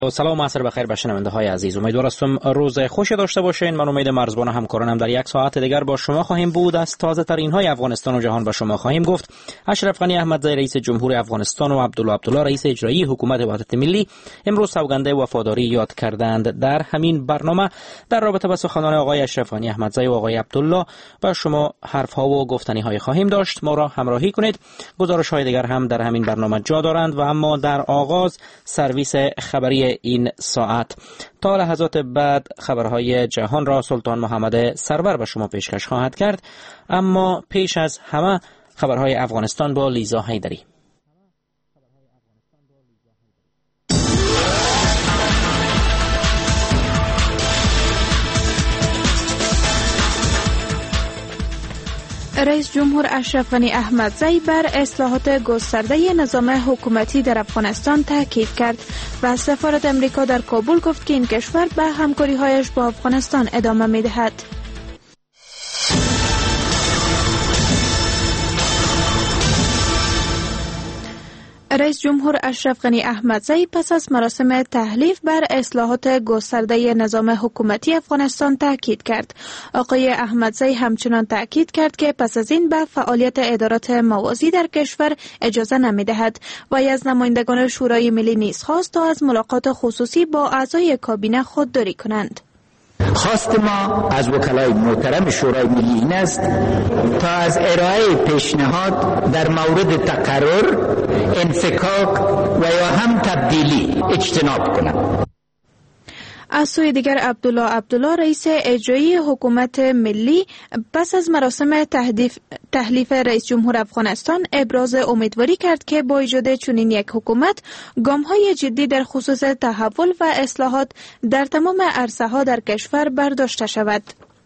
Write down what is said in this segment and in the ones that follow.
سلام عصر بخیر به شنونده های عزیز. امیدوار هستم روز خوشی داشته باشین. من امید مرزبان و همکارانم در یک ساعت دیگر با شما خواهیم بود. از تازه ترین های افغانستان و جهان به شما خواهیم گفت. اشرف غنی احمدزی رئیس جمهور افغانستان و عبدالله رئیس اجرایی حکومت وحدت ملی امروز سوگند وفاداری یاد کردند. در همین برنامه در رابطه با سخنان آقای اشرف غنی احمدزی و آقای عبدالله با شما حرف ها و گفتنی های خواهیم داشت. ما را همراهی کنید. گزارش های دیگر هم در همین برنامه جا دارند و اما در آغاز سرویس خبری این ساعت. تا لحظات بعد خبرهای جهان را سلطان محمد سرور به شما پیشکش خواهد کرد، اما پیش از همه خبرهای افغانستان با لیزا حیدری. رئیس جمهور اشرف غنی احمدزی بر اصلاحات گسترده نظام حکومتی در افغانستان تاکید کرد و سفارت امریکا در کابل گفت که این کشور به همکاری‌هایش با افغانستان ادامه می‌دهد. رئیس جمهور اشرف غنی احمدزی پس از مراسم تحلیف بر اصلاحات گسترده نظام حکومتی افغانستان تاکید کرد. آقای احمدزی همچنان تاکید کرد که پس از این به فعالیت ادارات موازی در کشور اجازه نمی‌دهد و از نمایندگان شورای ملی نیز خواست تا از ملاقات خصوصی با اعضای کابینه خودداری کنند. خواست ما از وکلای محترم شورای ملی این است تا از ارائه پیشنهاد در مورد تقرر، انفکاک و یا هم تبدیلی اجتناب کنند. از سوی دیگر عبدالله رئیس اجرایی حکومت ملی پس از مراسم تحلیف رئیس جمهور افغانستان ابراز امیدواری کرد که با ایجاد چنین یک حکومت گام‌های جدی در خصوص تحول و اصلاحات در تمام عرصه‌ها در کشور برداشته شود.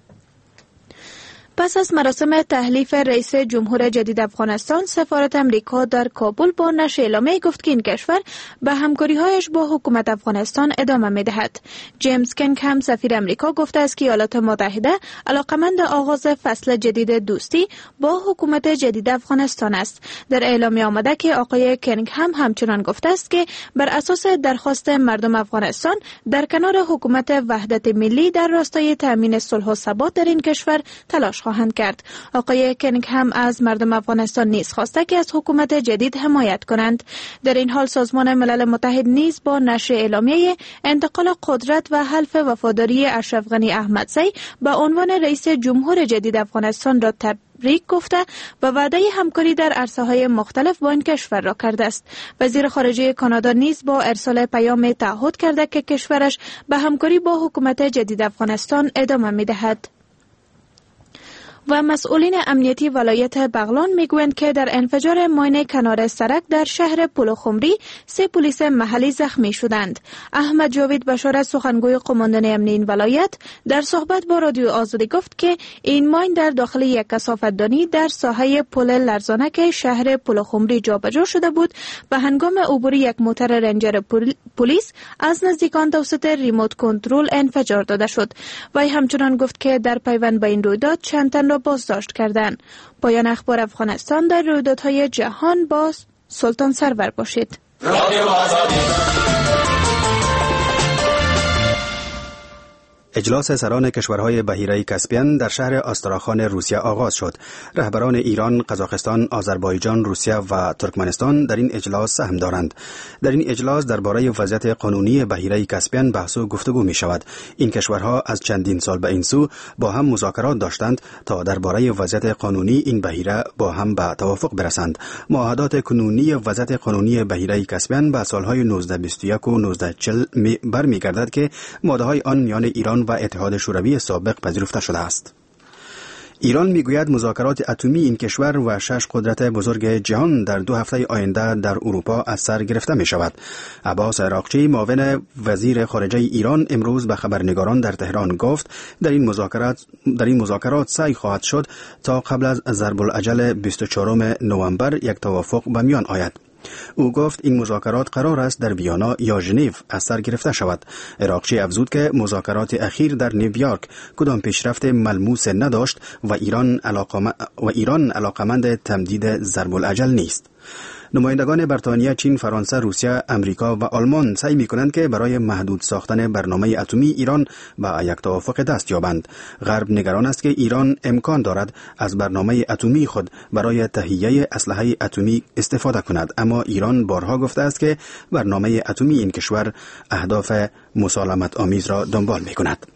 پس از مراسم تحلیف رئیس جمهور جدید افغانستان، سفارت امریکا در کابل با نشر اعلامیه گفت که این کشور به همکاری‌هایش با حکومت افغانستان ادامه می‌دهد. جیمز کنگ هم سفیر امریکا گفته است که ایالات متحده علاقمند آغاز فصل جدید دوستی با حکومت جدید افغانستان است. در اعلامیه آمده که آقای کنگ هم همچنان گفته است که بر اساس درخواست مردم افغانستان در کنار حکومت وحدت ملی در راستای تامین صلح و ثبات در این کشور تلاش خواهند کرد. آقای کنگ هم از مردم افغانستان نیز خواسته که از حکومت جدید حمایت کنند. در این حال سازمان ملل متحد نیز با نشر اعلامیه انتقال قدرت و حلف وفاداری اشرف غنی احمدزی به عنوان رئیس جمهور جدید افغانستان را تبریک گفته و وعده همکاری در عرصه‌های مختلف با این کشور را کرده است. وزیر خارجه کانادا نیز با ارسال پیام تعهد کرده که کشورش به همکاری با حکومت جدید افغانستان ادامه می‌دهد. و مسئولین امنیتی ولایت بغلان میگویند که در انفجار ماین کنار سرک در شهر پلخمری 3 پلیس محلی زخمی شدند. احمد جاوید بشارت سخنگوی قماندان امنی این ولایت در صحبت با رادیو آزادی گفت که این ماین در داخل یک کثافت‌دانی در ساحه پل لرزانک شهر پلخمری جابجا شده بود و هنگام عبور یک موتر رنجر پلیس از نزدیک آن توسط ریموت کنترل انفجار داده شد. وی همچنان گفت که در پیوند به این رویداد چند تن را بازداشت کردند. پایان اخبار افغانستان. در رویدادهای جهان با سلطان سرور باشید. اجلاس سران کشورهای بحیره کاسپین در شهر آستراخان روسیه آغاز شد. رهبران ایران، قزاقستان، آذربایجان، روسیه و ترکمنستان در این اجلاس سهم دارند. در این اجلاس درباره وضعیت قانونی بحیره کاسپین بحث و گفتگو می شود. این کشورها از چندین سال به این سو با هم مذاکرات داشتند تا درباره وضعیت قانونی این بحیره با هم به توافق برسند. معاهدات کنونی وضعیت قانونی بحیره کاسپین به سالهای 1921 و 1940 برمیگردد که ماده‌های آن میان ایران و اتحاد شوروی سابق پذیرفته شده است. ایران میگوید مذاکرات اتمی این کشور و 6 قدرت بزرگ جهان در 2 هفته آینده در اروپا از سر گرفته می شود. عباس عراقچی معاون وزیر خارجه ایران امروز به خبرنگاران در تهران گفت در این مذاکرات سعی خواهد شد تا قبل از ضرب الاجل 24 نوامبر یک توافق به میان آید. او گفت این مذاکرات قرار است در ویانا یا ژنو از سر گرفته شود. عراقچی افزود که مذاکرات اخیر در نیویورک کدام پیشرفت ملموس نداشت و ایران علاقمند تمدید ضرب الاجل نیست. نمایندگان بریتانیا، چین، فرانسه، روسیه، امریکا و آلمان سعی می‌کنند که برای محدود ساختن برنامه اتمی ایران به یک توافق دست یابند. غرب نگران است که ایران امکان دارد از برنامه اتمی خود برای تهیه اسلحه اتمی استفاده کند، اما ایران بارها گفته است که برنامه اتمی این کشور اهداف مسالمت آمیز را دنبال می‌کند.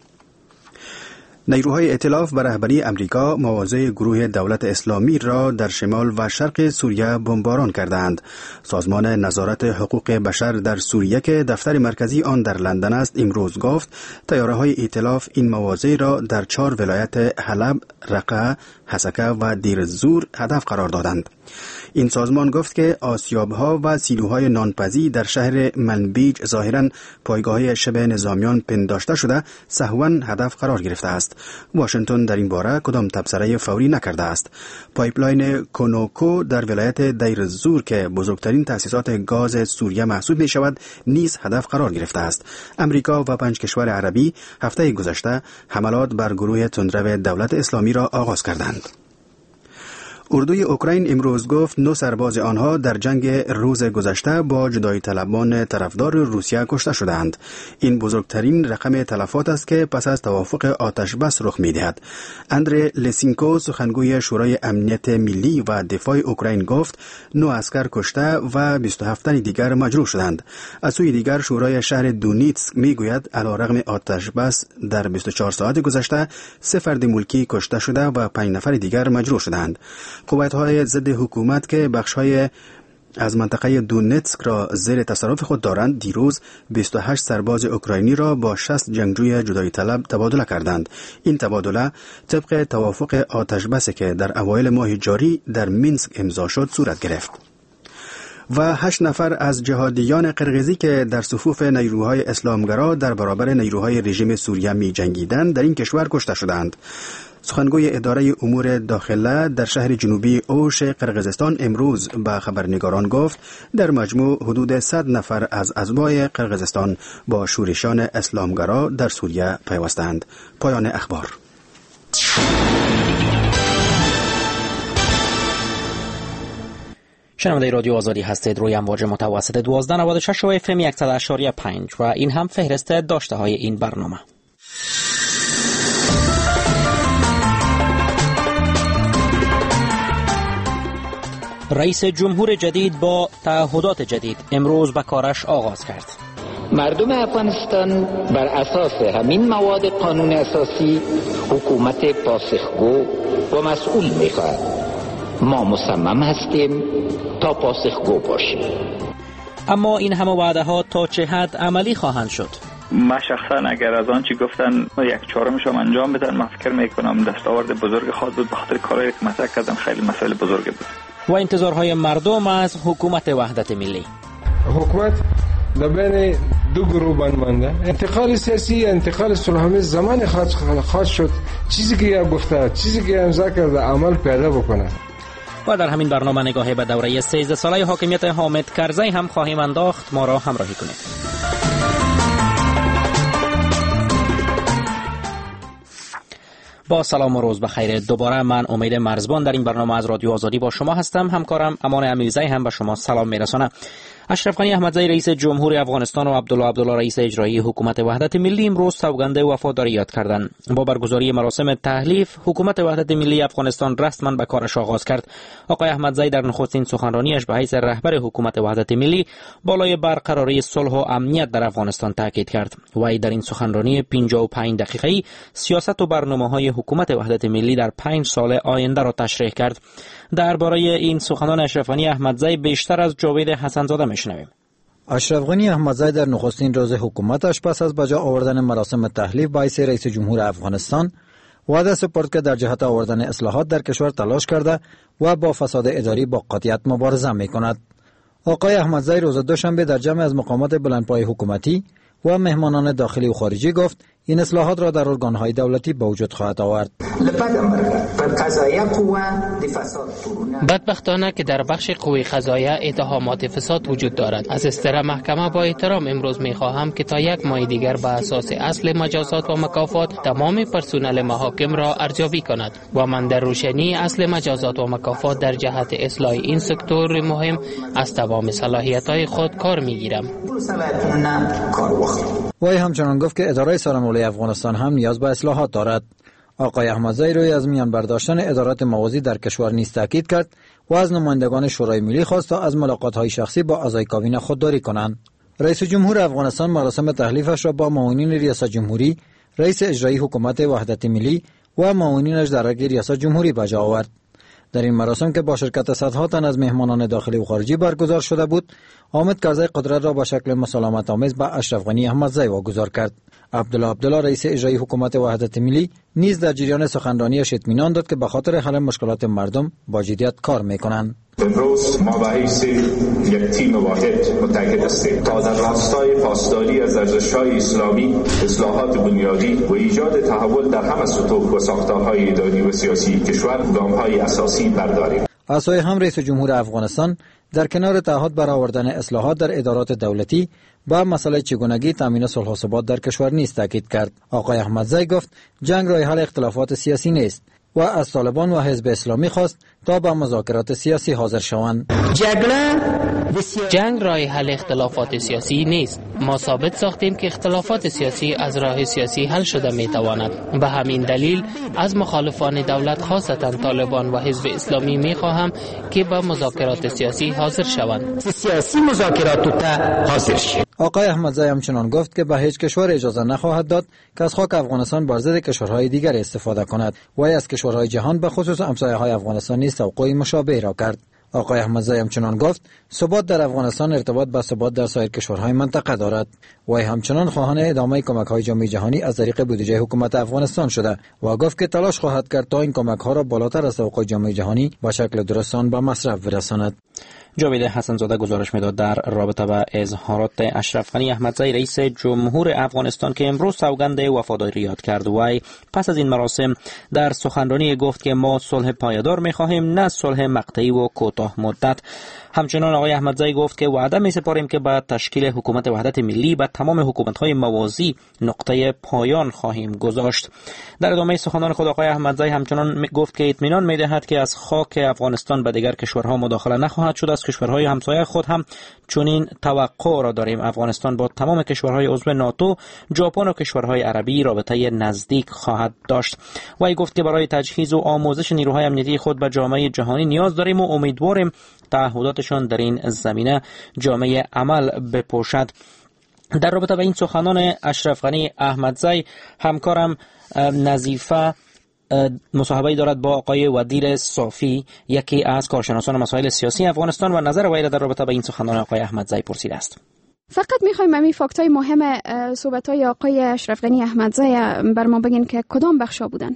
نیروهای ائتلاف به رهبری امریکا مواضع گروه دولت اسلامی را در شمال و شرق سوریه بمباران کردند. سازمان نظارت حقوق بشر در سوریه که دفتر مرکزی آن در لندن است امروز گفت طیاره‌های ائتلاف این مواضع را در 4 ولایت حلب، رقه، حسکه و دیر الزور هدف قرار دادند. این سازمان گفت که آسیاب‌ها و سیلوهای نانپزی در شهر منبیج ظاهراً پایگاه شبه نظامیان پنداشته شده سهواً هدف قرار گرفته است. واشنگتن در این باره کدام تبصره فوری نکرده است. پایپلاین کنوکو در ولایت دیر الزور که بزرگترین تأسیسات گاز سوریه محسوب می شود نیز هدف قرار گرفته است. امریکا و 5 کشور عربی هفته گذشته حملات بر گروه تندرو دولت اسلامی را آغاز کردند. اردوی اوکراین امروز گفت 9 سرباز آنها در جنگ روز گذشته با جدایی طلبان طرفدار روسیه کشته شدند. این بزرگترین رقم تلفات است که پس از توافق آتش بس رخ می‌دهد. اندری لسینکو سخنگوی شورای امنیت ملی و دفاع اوکراین گفت 9 عسکر کشته و 27 تن دیگر مجروح شدند. از سوی دیگر شورای شهر دونیتسک میگوید علیرغم آتش بس در 24 ساعت گذشته 3 فرد ملکی کشته شده و 5 نفر دیگر مجروح شدند. قوت‌های ضد حکومت که بخش‌های از منطقه دونتسک را زیر تصرف خود دارند دیروز 28 سرباز اوکراینی را با 60 جنگجوی جدایی طلب تبادله کردند. این تبادله طبق توافق آتش بسی که در اوایل ماه جاری در مینسک امضا شد صورت گرفت. و 8 نفر از جهادیان قرقیزی که در صفوف نیروهای اسلامگرا در برابر نیروهای رژیم سوریه می جنگیدند در این کشور کشته شدند. سخنگوی اداره امور داخله در شهر جنوبی اوش قرقیزستان امروز به خبرنگاران گفت در مجموع حدود 100 نفر از اتباع قرقیزستان با شورشان اسلامگرا در سوریه پیوستند. پایان اخبار. شنونده رادیو آزادی هستید روی امواج متوسط 1296 و اف ام 100.5 و این هم فهرست داشته های این برنامه. رئیس جمهور جدید با تعهدات جدید امروز به کارش آغاز کرد. مردم افغانستان بر اساس همین مواد قانون اساسی حکومت پاسخگو و مسئول می‌خواهد. ما مصمم هستیم تا پاسخگو باشیم. اما این همه وعده‌ها تا چه حد عملی خواهند شد؟ من شخصا اگر از آن چی گفتن 1/4 انجام بدن من فکر میکنم دستاورد بزرگ خواهد بود، به خاطر کارهایی که مطرح کردن خیلی مسئله بزرگی بود. و انتظارهای مردم از حکومت وحدت ملی. حکومت در بین 2 گروه بند انتقال سیاسی، انتقال صلح‌آمیز زمان خاص شد. چیزی که یا گفته، چیزی که امضا کرده عمل پیدا بکنه. و در همین برنامه نگاهی به دوره 13 ساله حاکمیت حامد کرزی هم خواهیم انداخت. ما را همراهی کنید. با سلام و روز بخیر. دوباره من امید مرزبان در این برنامه از رادیو آزادی با شما هستم. همکارم امان امیرزی هم به شما سلام میرسانه. اشرف غنی احمدزی رئیس جمهور افغانستان و عبدالله رئیس اجرایی حکومت وحدت ملی امروز سوگند وفاداری یاد کردند. با برگزاری مراسم تحلیف حکومت وحدت ملی افغانستان رسما به کارش آغاز کرد. آقای احمدزی در نخستین سخنرانیش به حیث رهبر حکومت وحدت ملی بالای برقراری صلح و امنیت در افغانستان تاکید کرد. وی در این سخنرانی 55 دقیقه‌ای سیاست و برنامه‌های حکومت وحدت ملی در 5 سال آینده را تشریح کرد. درباره این سخنان اشرف غنی احمدزی بیشتر از جاوید حسن‌زاده میشنویم. اشرف غنی احمدزی در نخستین روز حکومتش پس از بجا آوردن مراسم تحلیف به حیث رئیس جمهور افغانستان وعده سپرد که در جهت آوردن اصلاحات در کشور تلاش کرده و با فساد اداری با قاطعیت مبارزه میکند. آقای احمدزی روز دوشنبه در جمع از مقامات بلندپایه حکومتی و مهمانان داخلی و خارجی گفت این اصلاحات را در ارگان‌های دولتی به وجود خواهد آورد. بدبختانه که در بخش قوه قضاییه اتهامات فساد وجود دارد. از استره محکمه با احترام امروز می‌خواهم که تا یک ماه دیگر به اساس اصل مجازات و مکافات تمام پرسنل محاکم را ارزیابی کند و من در روشنی اصل مجازات و مکافات در جهت اصلاح این سکتور مهم از تمام صلاحیت‌های خود کار می‌گیرم. وی همچنان گفت که اداره سرمایه‌گذاری افغانستان هم نیاز به اصلاحات دارد. آقای احمدزی روی از میان برداشتن ادارات موازی در کشور نیز تاکید کرد و از نمایندگان شورای ملی خواست تا از ملاقات‌های شخصی با اعضای کابینه خودداری کنند. رئیس جمهور افغانستان مراسم تحلیفش را با معاونین ریاست جمهوری، رئیس اجرایی حکومت وحدت ملی و معاونینش در رگ ریاست جمهوری به جا آورد. در این مراسم که با شرکت صدها تن از مهمانان داخلی و خارجی برگزار شده بود، حامد کرزی قدرت را با شکل مسالمت آمیز به اشرف غنی احمدزی واگذار کرد. عبدالله رئیس اجرایی حکومت وحدت ملی نیز در جریان سخنرانیش اطمینان داد که به خاطر حل مشکلات مردم با جدیت کار میکنند. امروز ما به حیث یک تیم واحد متحد هستیم تا در راستای پاسداری از ارزش‌های اسلامی، اصلاحات بنیادی و ایجاد تحول در همه سطوح و ساختارهای اداری و سیاسی کشور گام‌های اساسی برداریم. از سوی هم رئیس جمهور افغانستان در کنار تعهد بر آوردن اصلاحات در ادارات دولتی با مسئله چگونگی تامین صلح و ثبات در کشور نیز تاکید کرد. آقای احمدزی گفت جنگ راه حل اختلافات سیاسی نیست و از طالبان و حزب اسلامی خواست تا به مذاکرات سیاسی حاضر شوند. جنگ راه حل اختلافات سیاسی نیست. ما ثابت ساختیم که اختلافات سیاسی از راه سیاسی حل شده میتواند. به همین دلیل از مخالفان دولت خاصتا طالبان و حزب اسلامی میخواهم که به مذاکرات سیاسی حاضر شوند. سیاسی مذاکرات حاضر شوند. آقای احمدزی همچنان گفت که به هیچ کشور اجازه نخواهد داد که از خاک افغانستان بر ضد کشورهای دیگر استفاده کند و از کشورهای جهان به خصوص همسایه‌های افغانستان نیز توقع مشابه را کرد. آقای احمدزی همچنان گفت ثبات در افغانستان ارتباط به ثبات در سایر کشورهای منطقه دارد. وی همچنان خواهان ادامه کمک‌های جامعه جهانی از طریق بودجه حکومت افغانستان شده و گفت که تلاش خواهد کرد تا این کمک‌ها را بالاتر از توقع جامعه جهانی به شکل درستان به مصرف برساند. جاوید حسن‌زاده گزارش می‌داد در رابطه با اظهارات اشرف غنی احمدزی رئیس جمهور افغانستان که امروز سوگند وفاداری یاد کرد. وی پس از این مراسم در سخنرانی گفت که ما صلح پایدار می‌خواهیم، نه صلح مقطعی و کوتاه مدت. همچنان آقای احمدزی گفت که وعده می‌سپاریم که با تشکیل حکومت وحدت ملی به تمام حکومت‌های موازی نقطه پایان خواهیم گذاشت. در ادامه سخنان خود آقای احمدزی همچنان گفت که اطمینان می‌دهد که از خاک افغانستان به دیگر کشورها مداخله نخواهد شد. از کشورهای همسایه خود هم چنین توقع را داریم. افغانستان با تمام کشورهای عضو ناتو، ژاپن و کشورهای عربی رابطه نزدیک خواهد داشت. وی گفت که برای تجهیز و آموزش نیروهای امنیتی خود به جامعه جهانی نیاز داریم و امیدواریم تعهداتشان در این زمینه جامعه عمل بپوشد. در رابطه با این سخنان اشرف غنی احمدزی همکارم نظیفه مصاحبه‌ای دارد با آقای ودیر صافی، یکی از کارشناسان مسائل سیاسی افغانستان، و نظر وی را در رابطه با این سخنان آقای احمدزی پرسیده است. فقط میخوایم همین فاکت‌های مهم صحبت‌های آقای اشرف غنی احمدزی بر ما بگین که کدام بخشا بودن؟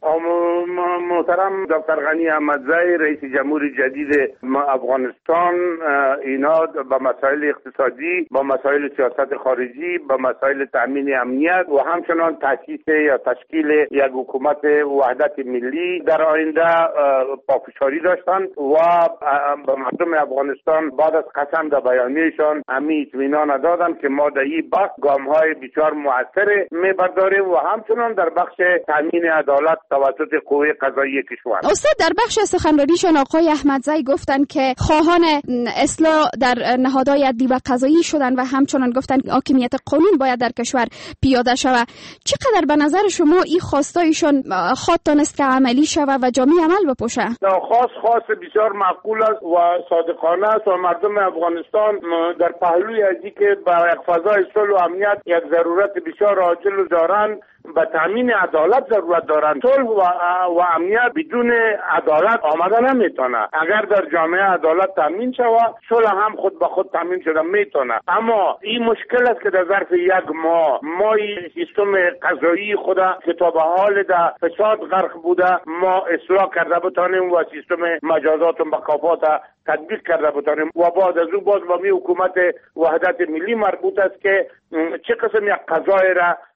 محترم دکتر غنی احمدزی رئیس جمهور جدید افغانستان اینا با مسائل اقتصادی، با مسائل سیاست خارجی، با مسائل تامین امنیت و همچنان تأسیس یا تشکیل یک حکومت وحدت ملی در آینده پافشاری داشتند و به مردم افغانستان بعد از قسم در بیانیهشان همین اطمینان دادند که ما در این بخش گام‌های بسیار مؤثر می‌برداریم و همچنان در بخش تامین عدالت توسط قوه قضاییه کشور. استاد در بخش سخنرانیشان آقای احمدزی گفتند که خواهان اصلاح در نهادهای عدلی و قضایی شدند و همچنان گفتند حاکمیت قانون باید در کشور پیاده شود. چقدر به نظر شما این خواستایشان خواهد تانست که عملی شود و جامعه عمل بپوشه؟ خواست بسیار معقول است و صادقانه است و مردم افغانستان در پهلوی ازی که برای فضای صلح و امنیت یک ضرورت بسیار عاجل دارند، به تامین عدالت ضرورت دارند. صلح و امنیت بدون عدالت آمده نمیتونه. اگر در جامعه عدالت تامین شود، صلح هم خود به خود تامین شده میتونه. اما این مشکل است که در ظرف یک ماه ما سیستم قضایی خود که تا به حال در فساد غرق بوده ما اصلاح کرده بتانیم و سیستم مجازات و مکافات تطبیق کرده بتانیم و بعد از او باز با می حکومت وحدت ملی مربوط است که چه قسم یک قضای را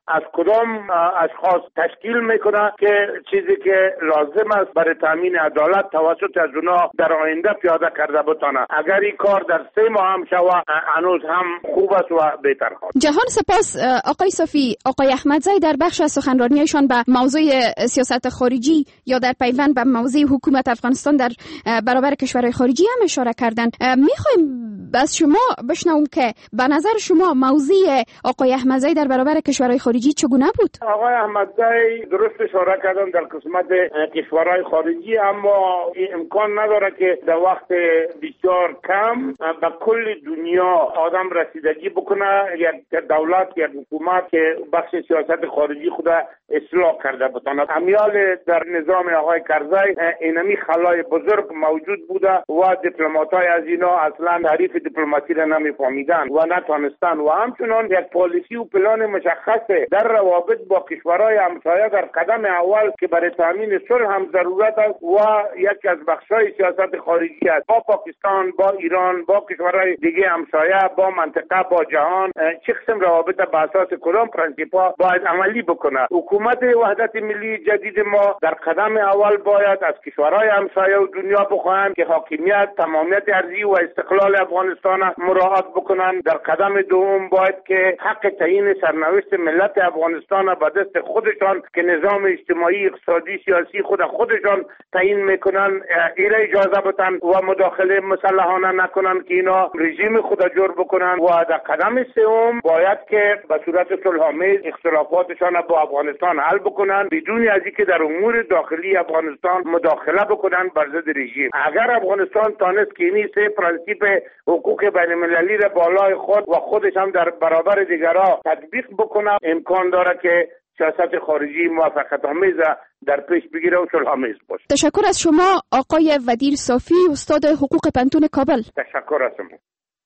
از کدام اشخاص تشکیل میکنه که چیزی که لازم است برای تامین عدالت توسط از اونا در آینده پیاده کرده بتانه. اگر این کار در 3 ماه هم شود هنوز هم خوب است و بهتر خواهد. جهان سپاس آقای صافی. آقای احمدزی در بخش از سخنرانیشان به موضوع سیاست خارجی یا در پیوند به موضوع حکومت افغانستان در برابر کشورهای خارجی هم اشاره کردند. میخوایم از شما بشنوم که به نظر شما موضوع آقای احمدزی در برابر کشورهای خارجی چگونه بود؟ آقای احمدزی درست اشاره کردن در قسمت کشورهای خارجی، اما این امکان نداره که در وقت بسیار کم به کل دنیا آدم رسیدگی بکنه. یک دولت، یک حکومت که بخش سیاست خارجی خود اصلاح کرده بتونه. امیال در نظام آقای کرزی اینمی خلای بزرگ موجود بوده و دیپلمات‌های از اینا اصلا تعریف دیپلماسی را نمی‌فهمیدن و نتونستن و همچنان یک پالیسی و پلان مشخص در روابط با کشورهای همسایه در قدم اول که برای تامین صلح هم ضرورت است و یکی از بخش‌های سیاست خارجی است. با پاکستان، با ایران، با کشورهای دیگه همسایه، با منطقه، با جهان چه قسم روابط به اساس کدام پرنسیپ‌ها باید عملی بکنه. حکومت وحدت ملی جدید ما در قدم اول باید از کشورهای همسایه و دنیا بخواهند که حاکمیت، تمامیت ارضی و استقلال افغانستان مراعات بکنند. در قدم دوم باید که حق تعیین سرنوشت ملت افغانستان به دست خودشان که نظام اجتماعی، اقتصادی، سیاسی خودشان تعیین میکنن ایره اجازه بدن و مداخله مسلحانه نکنن که اینا رژیم خود جور بکنن. و در قدم سوم باید که به صورت صلح‌آمیز اختلافاتشان با افغانستان حل بکنن بدون از اینکه در امور داخلی افغانستان مداخله بکنن بر ضد رژیم. اگر افغانستان تانست که این 3 پرنسیپ حقوق بین المللی را بالای خود و خودش هم در برابر دیگرها تطبیق بکنه، امکان داره که سیاست خارجی موفقیت آمیز در پیش بگیره و صلح آمیز باشه. تشکر از شما آقای ودیر صافی، استاد حقوق پنتون کابل. تشکر از شما.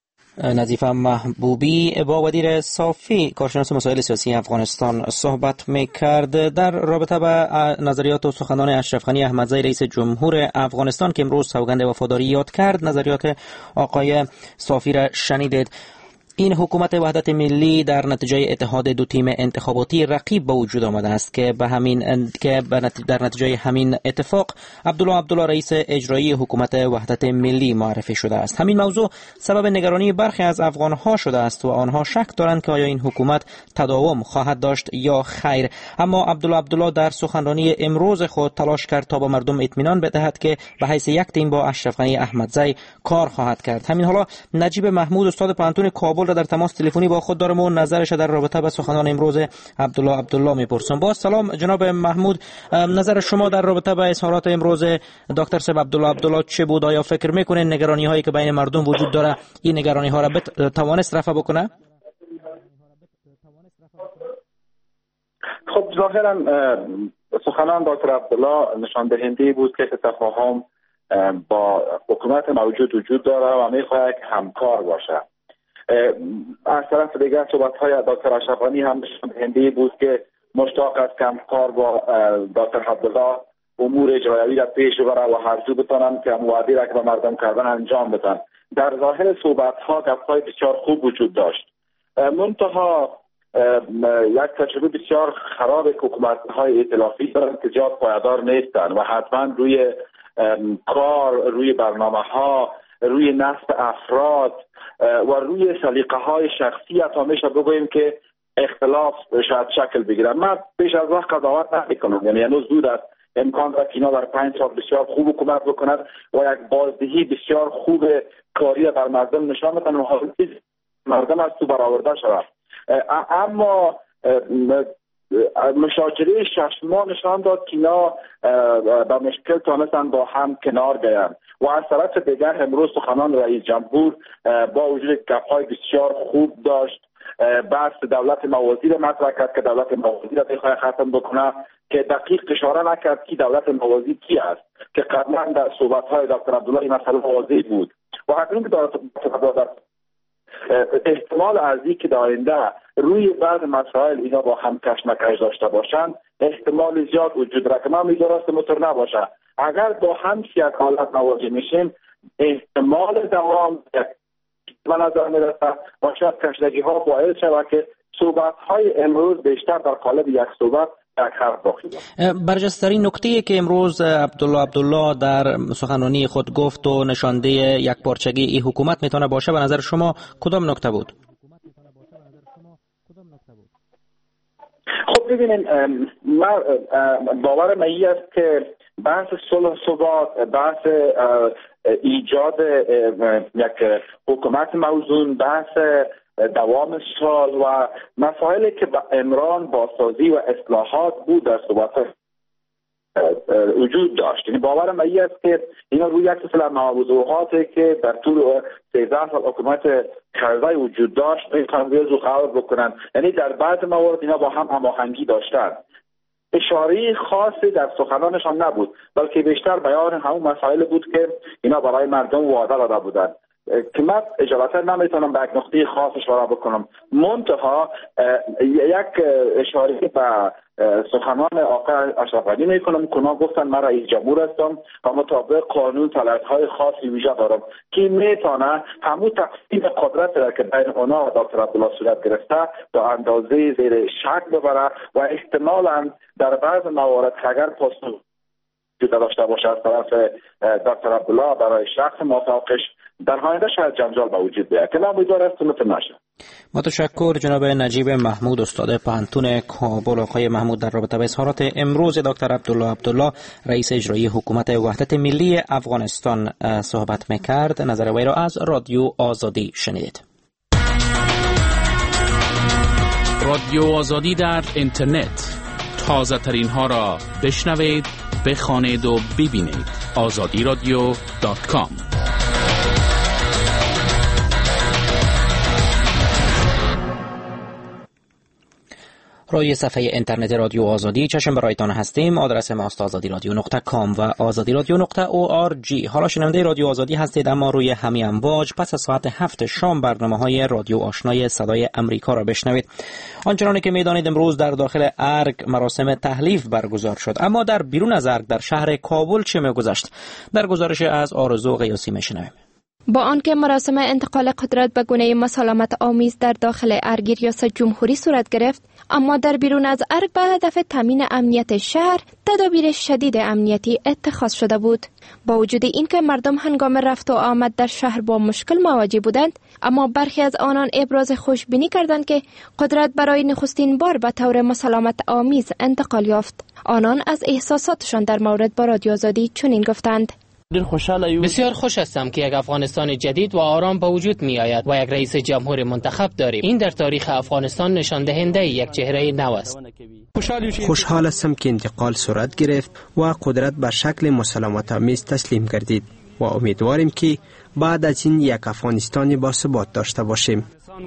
نظیفه محبوبی با ودیر صافی کارشناس مسائل سیاسی افغانستان صحبت می‌کرد در رابطه با نظریات و سخنان اشرف غنی احمدزی رئیس جمهور افغانستان که امروز سوگند وفاداری یاد کرد. نظریات آقای صافی را شنیدید. این حکومت وحدت ملی در نتیجه اتحاد 2 تیم انتخاباتی رقیب به وجود آمده است که در نتیجه همین اتفاق عبدالله رئیس اجرایی حکومت وحدت ملی معرفی شده است. همین موضوع سبب نگرانی برخی از افغان‌ها شده است و آنها شک دارند که آیا این حکومت تداوم خواهد داشت یا خیر. اما عبدالله در سخنرانی امروز خود تلاش کرد تا با مردم اطمینان بدهد که به حیث یک تیم با اشرف غنی احمدزی کار خواهد کرد. همین حالا نجیب محمود استاد پانتون کابل را در تماس تلفنی با خود دارم و نظرش در رابطه با سخنان امروز عبدالله میپرسم. با سلام جناب محمود، نظر شما در رابطه با اظهارات امروز دکتر صاحب عبدالله چه بود؟ آیا فکر میکنین نگرانی هایی که بین مردم وجود داره این نگرانی ها را توانست رفع بکنه؟ خب ظاهرا سخنان دکتر عبدالله نشان دهنده بود که تفاهم با حکومت موجود وجود داره و میخواهد همکار باشه. از طرف دیگر صحبت‌های دکتر اشرف غنی هم نشان دهنده بود که مشتاق است که همکار با دکتر عبدالله امور اجرایی را پیش ببره و هر دو بتونن که وعده را که به مردم کردن انجام بدن. در ظاهر صحبت‌ها گپ‌های بسیار خوب وجود داشت، منتها یک تجربه بسیار خراب حکومت‌های ائتلافی دارند که جا پایدار نیستند و حتما روی کار، روی برنامه‌ها، روی نصب افراد و روی سلیقه‌های شخصی حتی میشه بگوییم که اختلاف شاید شکل بگیرن. من بیش از وقت قضاوت نمی‌کنم، یعنی هنوز زود است، امکان دارد که اینا در 5 سال بسیار خوب حکومت بکند و یک بازدهی بسیار خوب کاری بر مردم نشان بدن و مردم از تو برآورده شود. اما مشاجره 6 ماه نشان داد که اینا با مشکل تانستن با هم کنار بیان و از طرف دیگر امروز سخنان رئیس جمهور با وجود گپ‌های بسیار خوب داشت، بحث دولت موازی را مطرح کرد که دولت موازی را بخواد ختم بکنه که دقیق اشاره نکرد که دولت موازی کی است که قبلا در صحبت‌های دکتر عبدالله این مسئله واضح بود و اکنون که دکتر احتمال ازی که در آینده روی بعض مسائل اینا با هم کشمکش داشته باشند احتمال زیاد وجود داره که من می‌دارست موتور نباشه. اگر با هم یک حالت مواجه میشیم احتمال دوام به نظر میرسه و شاید کشیدگی ها باعث شود که صحبت‌های امروز بیشتر در قالب یک صحبت یک حرف باقی بود. برجسته‌ترین نکته‌ای که امروز عبدالله در سخنرانی خود گفت و نشانده یک پارچگی این حکومت میتونه باشه به نظر شما کدام نکته بود؟ خب ببینید، باور من است که بحث صلح و ثبات، بحث ایجاد یک حکومت موزون، بحث دوام سال و مسائلی که به عمران بازسازی و اصلاحات بود در صحبت وجود داشت. یعنی باور من است که اینا روی یک سلسله موضوعاتی که در طول 13 سال حکومت کرزی وجود داشت میخوان ریز و قرار بکنن. یعنی در بعض موارد اینا با هم هماهنگی داشتن. اشاره خاصی در سخنانشان نبود، بلکه بیشتر بیان همون مسائل بود که اینا برای مردم وعده داده بودند که من اجابتا نمیتونم به یک نقطه خاص اشاره بکنم. منتها یک اشاره به سخنان آقای اشرف غنی میکنم که اونا گفتن من رئیس جمهور هستم و مطابق قانون صلاحیت‌های خاصی ویژه دارم که میتونه همون تقسیم قدرت را که بین اونا و دکتر عبدالله صورت گرفته تا اندازه زیر شک ببره و احتمالاً در بعض موارد اگر پاسخ داشته باشه از طرف دکتر عبدالله برای شخص موافقش در آینده شاید جنجال به وجود بیاد که امیدوار است نشه. متشکر جناب نجیب محمود، استاد پانتون کابل. آقای محمود در رابطه با اظهارات امروز دکتر عبدالله رئیس اجرایی حکومت وحدت ملی افغانستان صحبت میکرد. نظر وی را از رادیو آزادی شنیدید. رادیو آزادی در اینترنت، تازه ترین ها را بشنوید، بخوانید و ببینید. azadiradio.com. روی صفحه اینترنت رادیو آزادی چشم برایتان هستیم. آدرس ماست azadiradio.com و azadiradio.org. حالا شنونده رادیو آزادی هستید، اما روی همین امواج پس از ساعت 7 شام برنامه‌های رادیو آشنای صدای امریکا را بشنوید. آنچنانی که می‌دانید امروز در داخل ارگ مراسم تحلیف برگزار شد، اما در بیرون از ارگ در شهر کابل چه می‌گذشت؟ در گزارش از آرزو قیاسی می‌شنویم. با آنکه مراسم انتقال قدرت به گونه مسالمت آمیز در داخل ارگ ریاست جمهوری صورت گرفت، اما در بیرون از ارگ به هدف تامین امنیت شهر تدابیر شدید امنیتی اتخاذ شده بود. با وجود اینکه مردم هنگام رفت و آمد در شهر با مشکل مواجه بودند، اما برخی از آنان ابراز خوشبینی کردند که قدرت برای نخستین بار به طور مسالمت آمیز انتقال یافت. آنان از احساساتشان در مورد با رادیو آزادی چنین گفتند: بسیار خوش هستم که یک افغانستان جدید و آرام به وجود می آید و یک رئیس جمهور منتخب داریم. این در تاریخ افغانستان نشان دهنده یک چهره نو است. خوشحال هستم که انتقال صورت گرفت و قدرت به شکل مسالمت آمیز تسلیم گردید و امیدواریم که بعد از این یک افغانستان با ثبات داشته باشیم.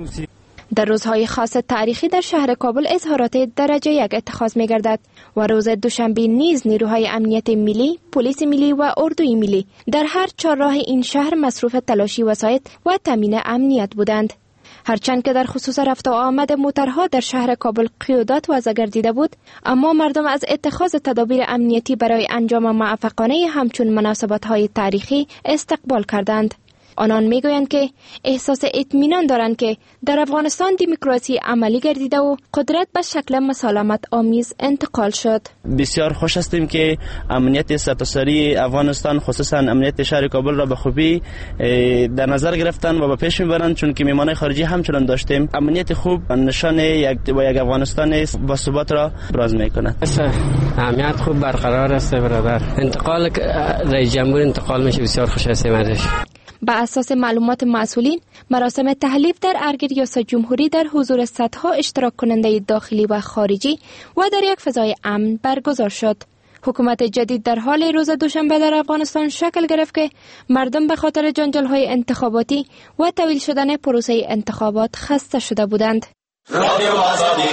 در روزهای خاص تاریخی در شهر کابل اظهارات درجه 1 اتخاذ می گردد و روز دوشنبه نیز نیروهای امنیت ملی، پلیس ملی و اردوی ملی در هر چهارراه این شهر مصروف تلاشی وسایط و تامین امنیت بودند. هرچند که در خصوص رفت و آمد موترها در شهر کابل قیودات وضع گردیده بود، اما مردم از اتخاذ تدابیر امنیتی برای انجام موفقانه همچون مناسبت‌های تاریخی استقبال کردند. آنان میگویند که احساس اطمینان دارند که در افغانستان دموکراسی عملی گردیده و قدرت به شکل مسالمت آمیز انتقال شد. بسیار خوش هستیم که امنیت سرتاسری افغانستان، خصوصا امنیت شهر کابل را به خوبی در نظر گرفتن و به پیش میبرند، چون که میهمان خارجی همچنان داشتیم. امنیت خوب نشان یک افغانستان با ثبات را ابراز میکند. امنیت خوب برقرار است برادر. انتقال رئیس جمهور انتقال میشه، بسیار خوش هستیم ازش. بر اساس معلومات مسئولین، مراسم تحلیف در ارگ ریاست جمهوری در حضور صدها اشتراک کننده داخلی و خارجی و در یک فضای امن برگزار شد. حکومت جدید در حال روز دوشنبه در افغانستان شکل گرفت که مردم به خاطر جنجال‌های انتخاباتی و طویل شدن پروسه انتخابات خسته شده بودند. رادیو آزادی.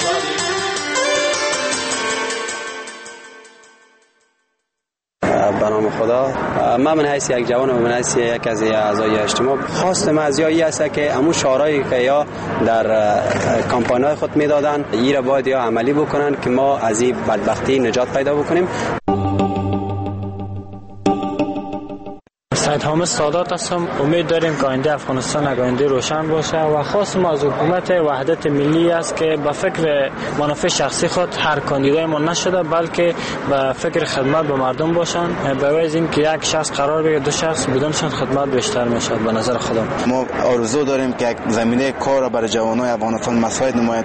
به نام خدا، من حیث یک جوان و من حیث یک از اعضای اجتماع خواستم از یایی است که همون شعارهایی که یا در کمپاین‌های خود میدادن این را باید یا عملی بکنن که ما از این بدبختی نجات پیدا بکنیم. سید حامد سادات هستم. امید داریم که آینده افغانستان آینده روشن باشه و خاص ما از حکومت وحدت ملی است که به فکر منافع شخصی خود هر کاندیدای ما نشده، بلکه به فکر خدمت به مردم باشن. به وجه این که یک شخص قرار بگیره دو شخص بدونشان خدمت بیشتر میشه. به نظر خودم ما آرزو داریم که زمینه کار برای جوانای افغانستان مساعد نماید.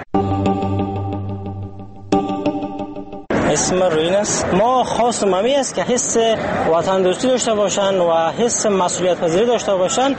اسم روین است. ما خواست ممی است که حس وطن دوستی داشته باشن و حس مسئولیت پذیری داشته باشن.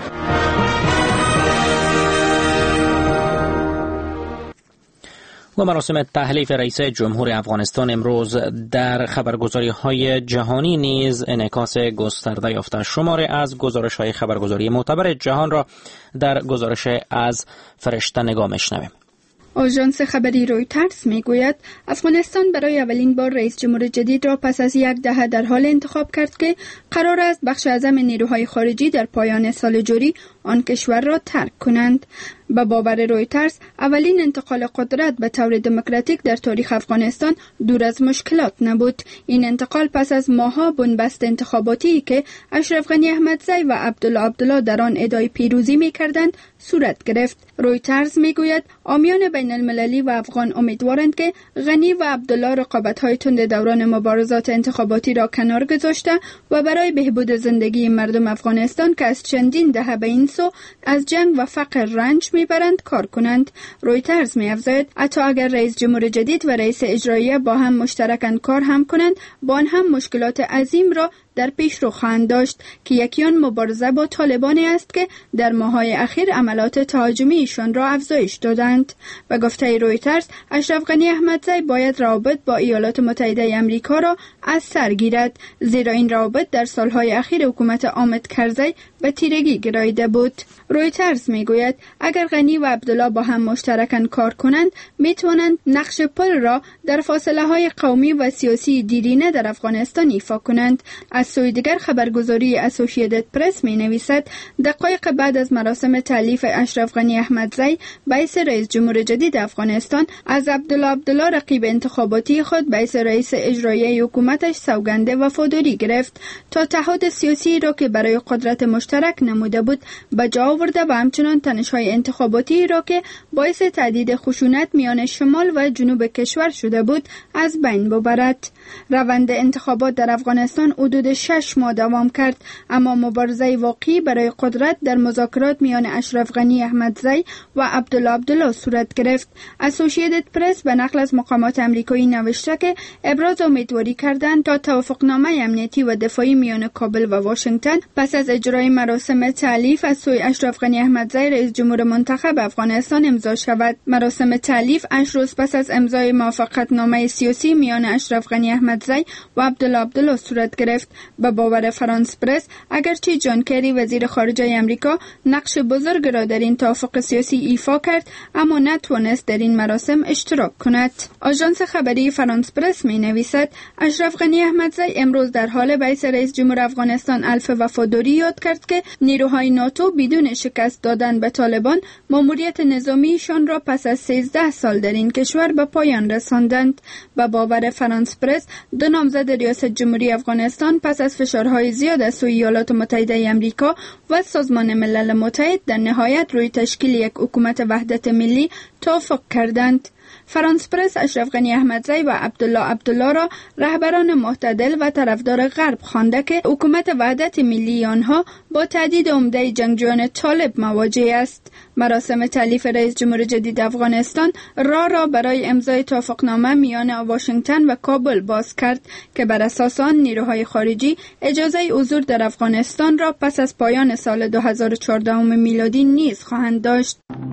و مراسم تحلیف رئیس جمهور افغانستان امروز در خبرگزاری‌های جهانی نیز انعکاس گسترده یافته. شماری از گزارش‌های خبرگزاری معتبر جهان را در گزارش از فرشته نگاه می‌شنویم. آژانس خبری رویترز میگوید افغانستان برای اولین بار رئیس جمهور جدید را پس از یک دهه در حال انتخاب کرد که قرار است بخش اعظم نیروهای خارجی در پایان سال جاری آن کشور را ترک کنند. به باور رویترز اولین انتقال قدرت به طور دموکراتیک در تاریخ افغانستان دور از مشکلات نبود. این انتقال پس از ماه‌ها بنبست انتخاباتی که اشرف غنی احمدزی و عبدالله در آن ادعای پیروزی می‌کردند صورت گرفت. رویترز میگوید عامیان بین المللی و افغان امیدوارند که غنی و عبدالله رقابت‌های تند دوران مبارزات انتخاباتی را کنار گذاشته و برای بهبود زندگی مردم افغانستان که از چندین دهه به این سو از جنگ و فقر رنج میبرند کار کنند. رویترز می‌افزاید حتی اگر رئیس جمهور جدید و رئیس اجراییه با هم مشترکاً کار هم کنند، با آن هم مشکلات عظیم را در پیش رو خواهند داشت که یکی آن مبارزه با طالبانی است که در ماه‌های اخیر عملات تهاجمیشان را افزایش دادند. و گفته رویترز اشرف غنی احمدزی باید روابط با ایالات متحده آمریکا را از سر گیرد، زیرا این روابط در سالهای اخیر حکومت حامد کرزی به تیرگی گراییده بود. رویترز میگوید اگر غنی و عبدالله با هم مشترکاً کار کنند میتوانند نقش پل را در فاصله‌های قومی و سیاسی دیرینه در افغانستان ایفا کنند. از سوی دیگر خبرگزاری اسوسییتد پرس می‌نویسد دقایق بعد از مراسم تألیف اشرف غنی احمدزی باعث رئیس جمهور جدید افغانستان از عبدالله رقیب انتخاباتی خود باعث رئیس اجرایی حکومتش سوگند وفاداری گرفت تا تعهد سیاسی را که برای قدرت مشترک نموده بود به جا آورده و همچنان تنش‌های انتخاباتی را که باعث تهدید خشونت میان شمال و جنوب کشور شده بود از بین ببرد. روند انتخابات در افغانستان حدود 6 ماه دوام کرد، اما مبارزه واقعی برای قدرت در مذاکرات میان اشرف غنی احمدزی و عبدالله صورت گرفت. اسوسییتد پرس به نقل از مقامات آمریکایی نوشته که ابراز امیدواری کردند تا توافقنامه امنیتی و دفاعی میان کابل و واشنگتن پس از اجرای مراسم تألیف از سوی اشرف غنی احمدزی رئیس جمهور منتخب افغانستان امضا شود. مراسم تألیف 8 روز پس از امضای موافقتنامه سیاسی میان اشرف غنی احمدزی و عبدالله صورت گرفت. به باور فرانس پرس اگرچه جان کری وزیر خارجه آمریکا نقش بزرگ را در این توافق سیاسی ایفا کرد، اما نتوانست در این مراسم اشتراک کند. آژانس خبری فرانس پرس می‌نویسد اشرف غنی احمدزی امروز در حال باعث رئیس جمهور افغانستان الف وفاداری یاد کرد که نیروهای ناتو بدون شکست دادن به طالبان ماموریت نظامیشان را پس از 13 سال در این کشور به پایان رساندند. به باور فرانس پرس دو نامزد ریاست جمهوری افغانستان پس از فشارهای زیاد از سوی ایالات متحده آمریکا و سازمان ملل متحد در نهایت روی تشکیل یک حکومت وحدت ملی توافق کردند. فرانس پرس اشرف غنی احمدزی و عبدالله را رهبران معتدل و طرفدار غرب خوانده که حکومت وحدت ملی آنها با تهدید عمده جنگجویان طالب مواجه است. مراسم تألیف رئیس جمهور جدید افغانستان را برای امضای توافقنامه میان واشنگتن و کابل باز کرد که بر اساس آن نیروهای خارجی اجازه حضور در افغانستان را پس از پایان سال 2014 میلادی نیز خواهند داشت.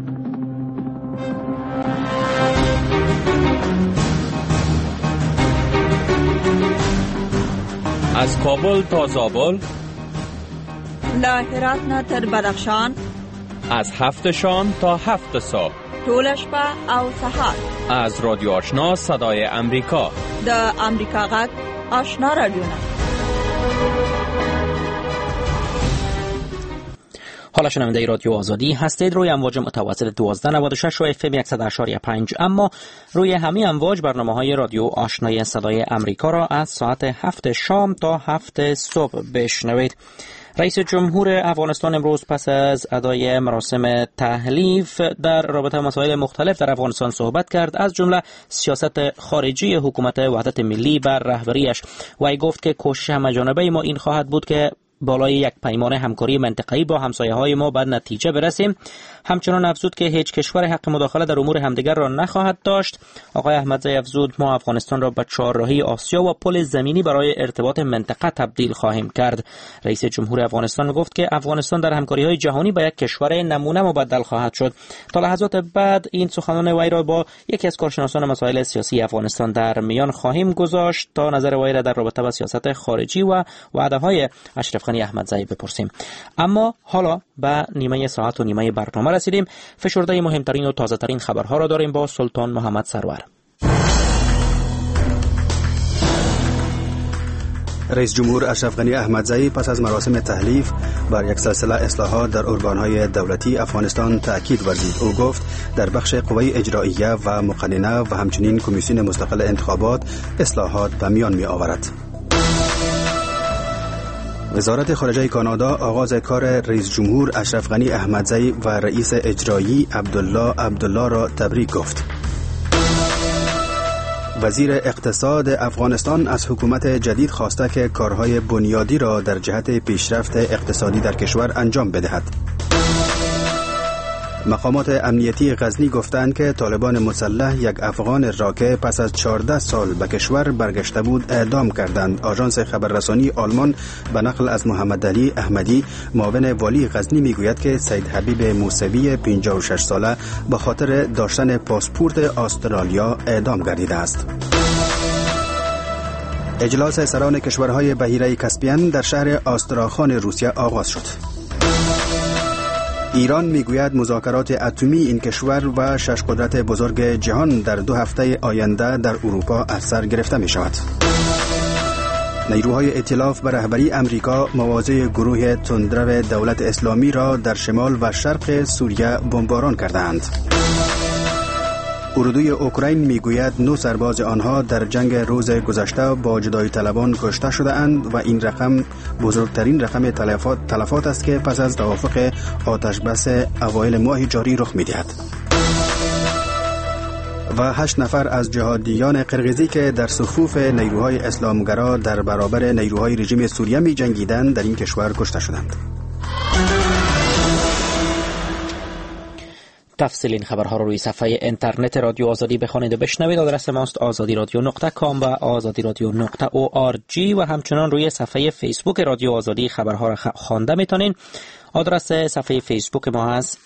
از کابل تا زابل، له هرات نه تر بدخشان، از 7 شام تا 7 صبح، ټول شپه او سهار، از رادیو آشنا صدای امریکا، د امریکا غږ آشنا رادیو. حالا شنونده رادیو آزادی هستید روی امواج متوسط 1296 و FM 100.5، اما روی همین امواج برنامه‌های رادیو آشنای صدای امریکا را از ساعت 7 شام تا 7 صبح بشنوید. رئیس جمهور افغانستان امروز پس از ادای مراسم تحلیف در رابطه مسائل مختلف در افغانستان صحبت کرد، از جمله سیاست خارجی حکومت وحدت ملی بر رهبریش. وی گفت که کوشش همه‌جانبه ما این خواهد بود که بالای یک پیمان همکاری منطقه‌ای با همسایه‌های ما به نتیجه برسیم. همچنان افزود که هیچ کشور حق مداخله در امور همدیگر را نخواهد داشت. آقای احمدزی افزود ما افغانستان را به چهارراهی آسیا و پل زمینی برای ارتباط منطقه تبدیل خواهیم کرد. رئیس جمهور افغانستان گفت که افغانستان در همکاری‌های جهانی به یک کشور نمونه مبدل خواهد شد. تا لحظات بعد این سخنان وی را با یکی از کارشناسان مسائل سیاسی افغانستان در میان خواهیم گذاشت تا نظر وی را در رابطه با سیاست خارجی و وعده‌های اشرف غنی احمدزی بپرسیم. اما حالا به نیمه ساعت و نیمه برنامه رسیدیم. فشرده مهمترین و تازه ترین خبرها را داریم با سلطان محمد سرور. رئیس جمهور اشرف غنی احمدزی پس از مراسم تحلیف بر یک سلسله اصلاحات در ارگان‌های دولتی افغانستان تأکید ورزید. او گفت در بخش قوه اجراییه و مقننه و همچنین کمیسیون مستقل انتخابات اصلاحات به میان می آورد. وزارت خارجه کانادا آغاز کار رئیس جمهور اشرف غنی احمدزی و رئیس اجرایی عبدالله را تبریک گفت. وزیر اقتصاد افغانستان از حکومت جدید خواسته که کارهای بنیادی را در جهت پیشرفت اقتصادی در کشور انجام بدهد. مقامات امنیتی غزنی گفتند که طالبان مسلح یک افغان را که پس از 14 سال به کشور برگشته بود اعدام کردند. آژانس خبررسانی آلمان به نقل از محمد علی احمدی معاون والی غزنی میگوید که سید حبیب موسوی 56 ساله به خاطر داشتن پاسپورت استرالیا اعدام گردیده است. اجلاس سران کشورهای بحیره کاسپین در شهر آستراخان روسیه آغاز شد. ایران میگوید مذاکرات اتمی این کشور و 6 قدرت بزرگ جهان در 2 هفته آینده در اروپا از سر گرفته می شود. نیروهای ائتلاف به رهبری امریکا مواضع گروه تندرو دولت اسلامی را در شمال و شرق سوریه بمباران کردند. اردوی اوکراین میگوید 9 سرباز آنها در جنگ روز گذشته با جدایی طلبان کشته شده اند و این رقم بزرگترین رقم تلفات است که پس از توافق آتش بس اوایل ماه جاری رخ می‌دهد. و 8 نفر از جهادیان قرقیزی که در صفوف نیروهای اسلامگرا در برابر نیروهای رژیم سوریه می جنگیدند در این کشور کشته شدند. تفصیل این خبرها را روی صفحه اینترنت رادیو آزادی بخوانید و بشنوید. آدرس ماست azadiradio.com و azadiradio.org و همچنان روی صفحه فیسبوک رادیو آزادی خبرها را خوانده میتونین. آدرس صفحه فیسبوک ما هست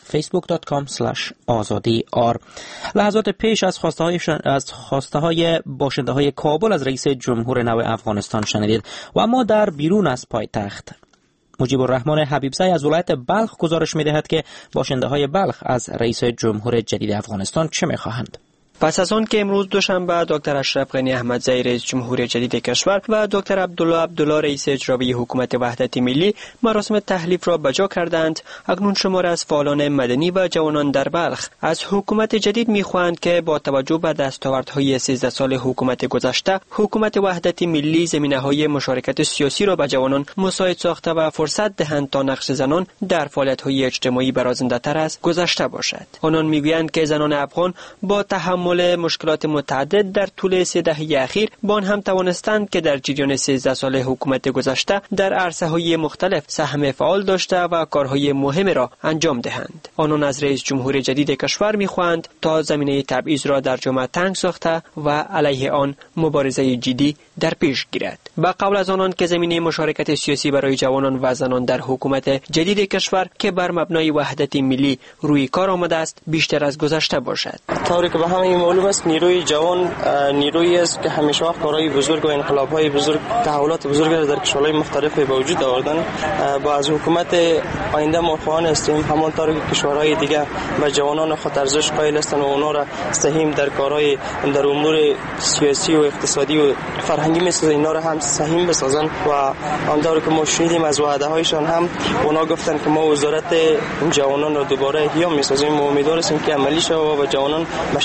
facebook.com/azadi.r. لحظات پیش از خواسته های باشنده های کابل از رئیس جمهور نو افغانستان شنیدید و اما در بیرون از پایتخت مجیب الرحمن حبیبزی از ولایت بلخ گزارش می‌دهد که باشنده های بلخ از رئیس جمهور جدید افغانستان چه می‌خواهند. پس از آن که امروز دوشنبه دکتر اشرف غنی احمدزی رئیس جمهور جدید کشور و دکتر عبدالله رئیس اجرایی حکومت وحدت ملی مراسم تحلیف را بجا کردند، اکنون شمار از فعالان مدنی و جوانان در بلخ از حکومت جدید می‌خواهند که با توجه به دستاوردهای 13 سال حکومت گذشته، حکومت وحدت ملی زمینه‌های مشارکت سیاسی را به جوانان مساعد ساخته و فرصت دهند تا نقش زنان در فعالیت‌های اجتماعی برازنده‌تر از گذشته باشد. آنان می‌گویند که زنان افغان با تحمل مشکلات متعدد در طول 3 دهه اخیر با آن هم توانستند که در جریان 13 سال حکومت گذشته در عرصه‌های مختلف سهم فعال داشته و کارهای مهم را انجام دهند. آنان از رئیس جمهور جدید کشور می‌خواهند تا زمینه تبعیض را در جامعه تنگ ساخته و علیه آن مبارزه جدی در پیش گیرد. با قول از آنان که زمینه مشارکت سیاسی برای جوانان و زنان در حکومت جدید کشور که بر مبنای وحدت ملی روی کار آمده است بیشتر از گذشته باشد. طوری که به همه معلوم است نیروی جوان نیرویی است که همیشه وقت کارهای بزرگ و انقلاب‌های بزرگ، تحولات بزرگ در کشورهای مختلف به وجود آوردن. با از حکومت آینده ما خواهان هستیم همانطور که کشورهای دیگه به جوانان خود ارزش قائل هستند و اونا را سهم در کارهای در امور سیاسی و اقتصادی و فرهنگی مثل اینا را هم سهم بسازن و آنطور که ما شنیدیم از وعده‌هایشان هم اونا گفتن که ما وزارت جوانان را دوباره احیا می‌سازیم و امیدواریم که عملی شود و جوانان به شکل و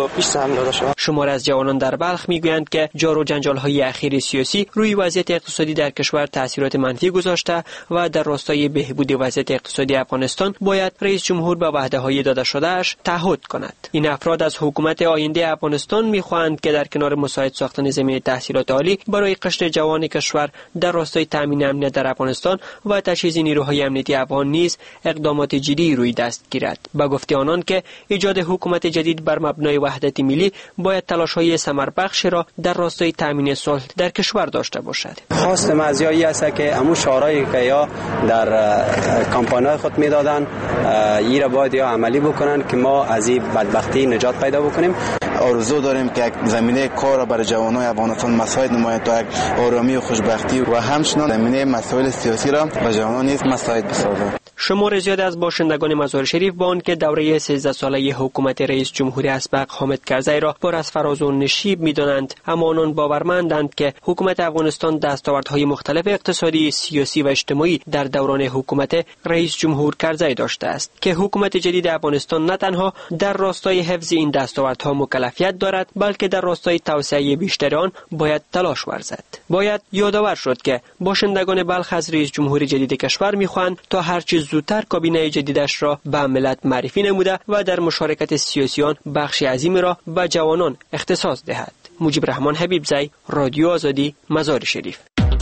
پیش سهم داده شود. شمار از جوانان در بلخ میگویند که جار و جنجال‌های اخیر سیاسی روی وضعیت اقتصادی در کشور تاثیرات منفی گذاشته و در راستای بهبود وضعیت اقتصادی افغانستان باید رئیس جمهور به وعده‌های داده شده‌اش تعهد کند. این افراد از حکومت آینده افغانستان می‌خواهند که در کنار مساعد ساختن زمینه تحصیلات عالی برای قشر جوان کشور در راستای تامین امنیت در افغانستان و تجهیز نیروهای امنیتی افغان نیز اقدامات جدی روی دست گیرد. با گفته آنان که ایجاد حکومت جدید بر مبنای وحدت ملی باید تلاش‌های ثمربخش را در راستای تامین صلح در کشور داشته باشد. خواست مزیایی است که همون شعارهایی که یا در کمپانی‌های خود میدادن این را باید یا عملی بکنن که ما از این بدبختی نجات پیدا بکنیم. آرزو داریم که یک زمینه کار برای جوانان افغانستان مساعد نماید تا یک آرامی و خوشبختی و همچنین زمینه مسائل سیاسی را به جوانان نیز مساعد بسازد. شمار زیاد از باشندگان مزار شریف با آنکه دوره 13 ساله حکومت رئیس جمهور اسبق حامد کرزی را پر از فراز و نشیب می‌دانند، اما آنان باورمندند که حکومت افغانستان دستاوردهای مختلف اقتصادی، سیاسی و اجتماعی در دوران حکومت رئیس جمهور کرزی داشته است که حکومت جدید افغانستان نه تنها در راستای حفظ این دستاوردها مکلفیت دارد، بلکه در راستای توسعه بیشتر آن باید تلاش ورزد. باید یادآور شد که باشندگان بلخ از رئیس جمهور جدید کشور می‌خواهند تا هر چه زودتر کابینه جدیدش را به ملت معرفی نموده و در مشارکت سیاسیان بخش عظیمی را به جوانان اختصاص دهد. مجیب رحمان حبیبزی، رادیو آزادی، مزار شریف.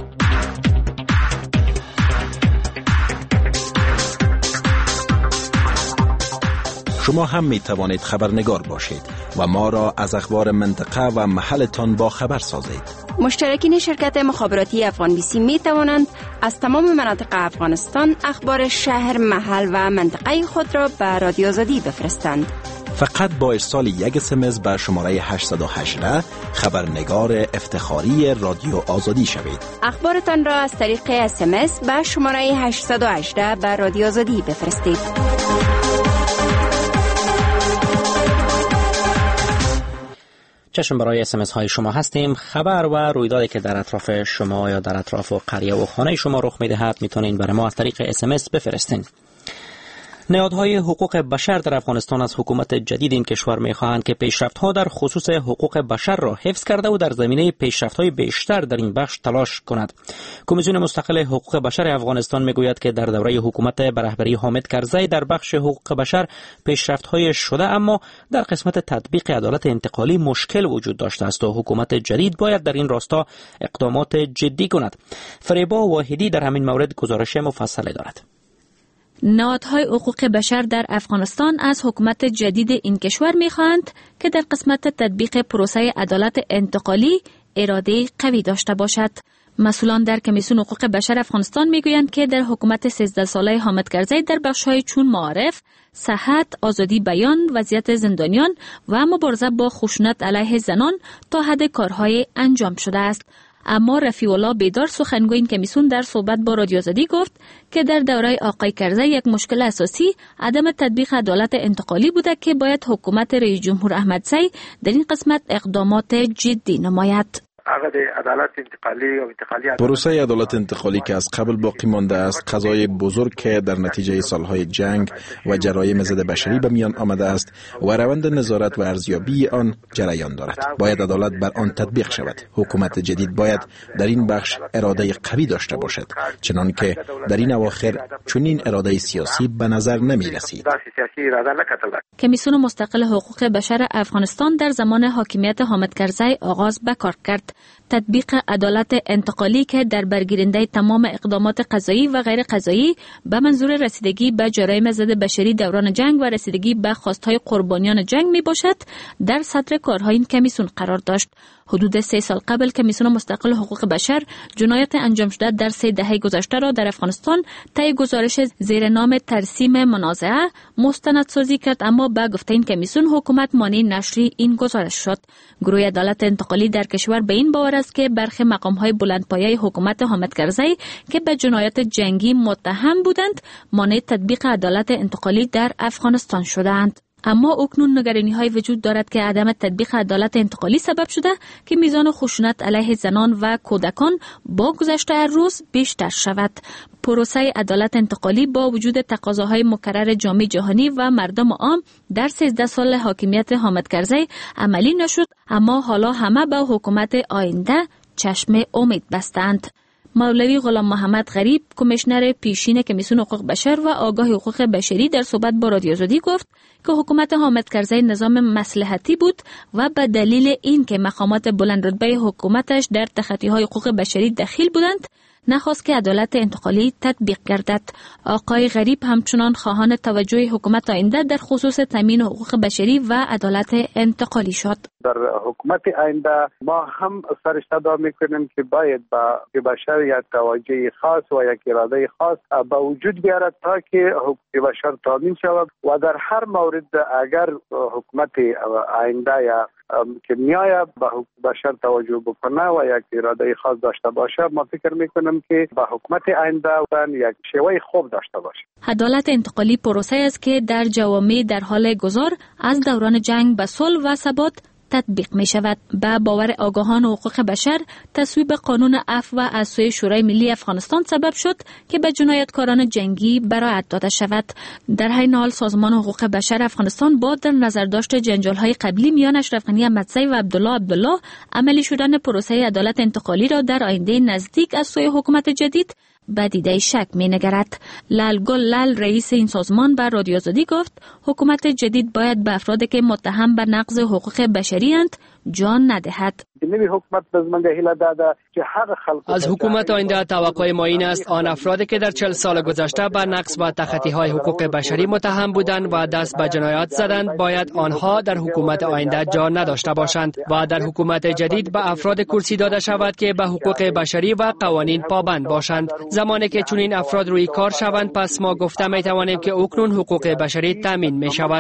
شما هم می توانید خبرنگار باشید و ما را از اخبار منطقه و محلتان با خبر سازید. مشترکین شرکت مخابراتی افغان بیسی می توانند از تمام مناطق افغانستان اخبار شهر، محل و منطقه خود را به رادیو آزادی بفرستند. فقط با ارسال یک SMS به شماره 818 خبرنگار افتخاری رادیو آزادی شوید. اخبارتان را از طریق SMS به شماره 818 به رادیو آزادی بفرستید. چشم برای SMS های شما هستیم. خبر و رویدادی که در اطراف شما یا در اطراف قریه و خانه شما رخ می‌دهد میتونین برای ما از طریق SMS بفرستین. نهادهای حقوق بشر در افغانستان از حکومت جدید این کشور می‌خواهند که پیشرفت‌ها در خصوص حقوق بشر را حفظ کرده و در زمینه پیشرفت‌های بیشتر در این بخش تلاش کند. کمیسیون مستقل حقوق بشر افغانستان می‌گوید که در دوره حکومت به رهبری حامد کرزی در بخش حقوق بشر پیشرفت‌های شده، اما در قسمت تطبیق عدالت انتقالی مشکل وجود داشته است و حکومت جدید باید در این راستا اقدامات جدی کند. فریبا واحدی در همین مورد گزارش مفصلی دارد. نهادهای حقوق بشر در افغانستان از حکومت جدید این کشور می‌خواهند که در قسمت تطبیق پروسه عدالت انتقالی اراده قوی داشته باشد. مسئولان در کمیسیون حقوق بشر افغانستان میگویند که در حکومت 13 ساله حامد کرزی در بخش‌های چون معارف، صحت، آزادی بیان، وضعیت زندانیان و مبارزه با خشونت علیه زنان تا حد کارهای انجام شده است. اما رفیع الله بیدار سخنگوی این کمیسیون در صحبت با رادیو آزادی گفت که در دوره آقای کرزی یک مشکل اساسی عدم تطبیق عدالت انتقالی بوده که باید حکومت رئیس جمهور احمدزی در این قسمت اقدامات جدی نماید. پروسه عدالت انتقالی که از قبل باقی مانده است، قضای بزرگ که در نتیجه سالهای جنگ و جرایم ضد بشری به میان آمده است و روند نظارت و ارزیابی آن جریان دارد. باید عدالت بر آن تطبیق شود. حکومت جدید باید در این بخش اراده قوی داشته باشد، چنان که در این اواخر چنین اراده سیاسی به نظر نمی رسید. کمیسیون مستقل حقوق بشر افغانستان در زمان حاکمیت حامد کرزی آغاز به کار کرد. تطبیق عدالت انتقالی که در برگیرنده تمام اقدامات قضایی و غیر قضایی به منظور رسیدگی به جرایم ضد بشری دوران جنگ و رسیدگی به خواستهای قربانیان جنگ می باشد، در صدر کارهای این کمیسیون قرار داشت. حدود 3 سال قبل کمیسیون مستقل حقوق بشر جنایات انجام شده در 3 دهه گذشته را در افغانستان طی گزارش زیر نام ترسیم منازعه مستندسازی کرد، اما به گفته این کمیسیون حکومت مانع نشر این گزارش شد. گروه عدالت انتقالی در کشور به این باور است که برخی مقام‌های بلندپایه حکومت حامد کرزی که به جنایات جنگی متهم بودند مانع تطبیق عدالت انتقالی در افغانستان شدند. اما اکنون نگرانی‌های وجود دارد که عدم تطبیق عدالت انتقالی سبب شده که میزان خشونت علیه زنان و کودکان با گذشت روز بیشتر شود. پروسه عدالت انتقالی با وجود تقاضاهای مکرر جامعه جهانی و مردم عام در 13 سال حاکمیت حامد کرزی عملی نشد، اما حالا همه به حکومت آینده چشم امید بستند. مولوی غلام محمد غریب، کمیشنر پیشین کمیسیون حقوق بشر و آگاه حقوق بشری، در صحبت با رادیو آزادی گفت که حکومت حامد کرزی نظام مصلحتی بود و به دلیل این که مقامات بلند رتبه حکومتش در تخطی‌های حقوق بشری دخیل بودند، نخواست که عدالت انتقالی تطبیق گردد. آقای غریب همچنان خواهان توجه حکومت آینده در خصوص تامین حقوق بشری و عدالت انتقالی شد. در حکومت آینده ما هم سرشتدا میکنیم که باید به بشر یک توجه خاص و یک اراده خاص به وجود بیارد تا که حقوق بشر تامین شود و در هر مورد اگر حکومت آینده یا که میآید به حقوق بشر توجه بکنه و یک اراده خاص داشته باشه، ما فکر میکنم که به حکومت آینده یک شیوه خوب داشته باشه. عدالت انتقالی پروسه است که در جوامع در حال گذار از دوران جنگ به صلح و ثبات تطبیق می شود. به باور آگاهان حقوق بشر، تصویب قانون عفو از سوی شورای ملی افغانستان سبب شد که به جنایتکاران جنگی براءت داده شود. در حین حال سازمان حقوق بشر افغانستان با در نظر داشت جنجال‌های قبلی میان اشرف غنی احمدزی و عبدالله عملی شدن پروسه عدالت انتقالی را در آینده نزدیک از سوی حکومت جدید به دیده شک می نگرد. لال رئیس این سازمان بر رادیو آزادی گفت حکومت جدید باید به افرادی که متهم به نقض حقوق بشری اند جان ندهد. از حکومت آینده توقع ما این است آن افرادی که در 40 سال گذشته به نقض و تخطی‌های حقوق بشری متهم بودند و دست به جنایات زدند باید آنها در حکومت آینده جان نداشته باشند و در حکومت جدید به افراد کرسی داده شود که به حقوق بشری و قوانین پابند باشند. زمانی که چنین افراد روی کار شوند پس ما گفته می توانیم که اکنون حقوق بشری تامین می شود.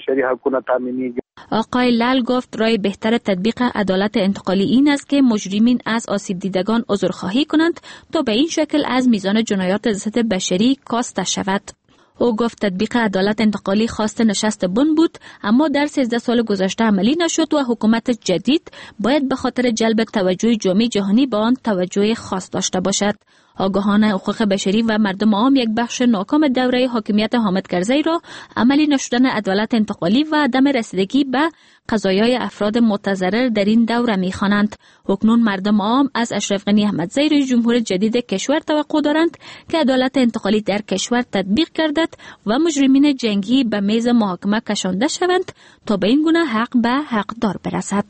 آقای لال گفت راه بهتر تطبیق عدالت انتقالی این است که مجرمین از آسیب دیدگان عذرخواهی کنند تا به این شکل از میزان جنایات ضد بشری کاسته شود. او گفت تطبیق عدالت انتقالی خواست نشست بن بود، اما در 13 سال گذشته عملی نشد و حکومت جدید باید به خاطر جلب توجه جامعه جهانی به آن توجه خاص داشته باشد. آگاهان حقوق بشری و مردم عام یک بخش ناکام دوره حاکمیت حامد کرزی را عملی نشدن عدالت انتقالی و عدم رسیدگی به قضایای افراد متضرر در این دوره می‌خوانند. اکنون مردم عام از اشرف غنی احمدزی رئیس جمهور جدید کشور توقع دارند که عدالت انتقالی در کشور تطبیق گردد و مجرمین جنگی به میز محاکمه کشانده شوند تا به این گونه حق به حقدار برسد.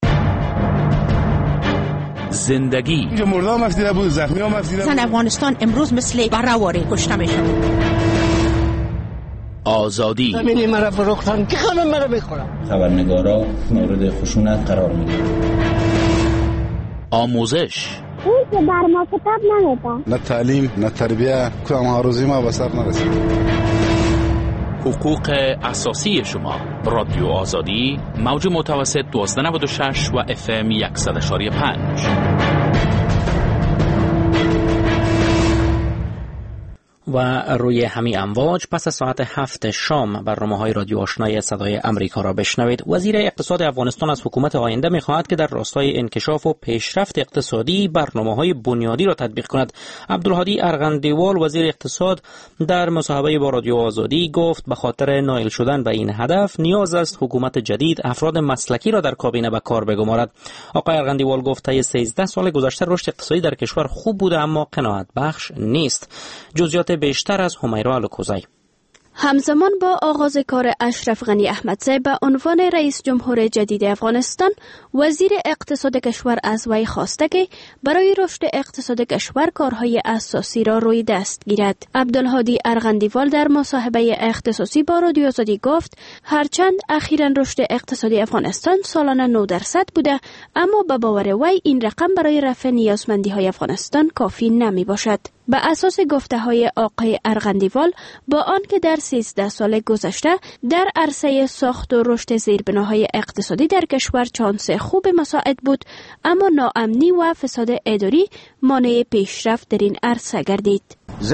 زندگی مردم مفیده بود، زخمی ها مفیده بود. زن افغانستان امروز مثل برهواره کشته میشن. آزادی زمینی مرا فروختن که خانم مرا میخورم. خبرنگارا مورد خشونت قرار میگیرن. آموزش اون که بر ما کتاب نمیده. نه تعلیم نه تربیه کدام هاروزی ما به سر نرسید. حقوق اساسی شما. رادیو آزادی موج متوسط 1296 و FM 100.5. و روی همین امواج پس از ساعت 7 شام برنامه‌های رادیو آشنای صدای امریکا را بشنوید. وزیر اقتصاد افغانستان از حکومت آینده می‌خواهد که در راستای انکشاف و پیشرفت اقتصادی برنامه‌های بنیادی را تطبیق کند. عبدالهادی ارغندیوال وزیر اقتصاد در مصاحبه با رادیو آزادی گفت به خاطر نائل شدن به این هدف نیاز است حکومت جدید افراد مسلکی را در کابینه به کار بگمارد. آقای ارغندیوال گفت طی 13 سال گذشته رشد اقتصادی در کشور خوب بوده اما قناعت بخش نیست. جزئیات بیشتر از همیرا الکوزی. همزمان با آغاز کار اشرف غنی احمدزی به عنوان رئیس جمهور جدید افغانستان، وزیر اقتصاد کشور از وی خواسته که برای رشد اقتصاد کشور کارهای اساسی را روی دست گیرد. عبدالهادی ارغندیوال در مصاحبه اختصاصی با رادیو آزادی گفت هرچند اخیراً رشد اقتصادی افغانستان سالانه 9% بوده، اما به باور وی این رقم برای رفع نیازمندی‌های افغانستان کافی نمی باشد. به اساس گفته‌های آقای ارغندیوال، با آنکه در 13 سال گذشته در عرصه ساخت و رشد زیربناهای اقتصادی در کشور چانس خوب مساعد بود، اما ناامنی و فساد اداری مانع پیشرفت در این عرصه گردید.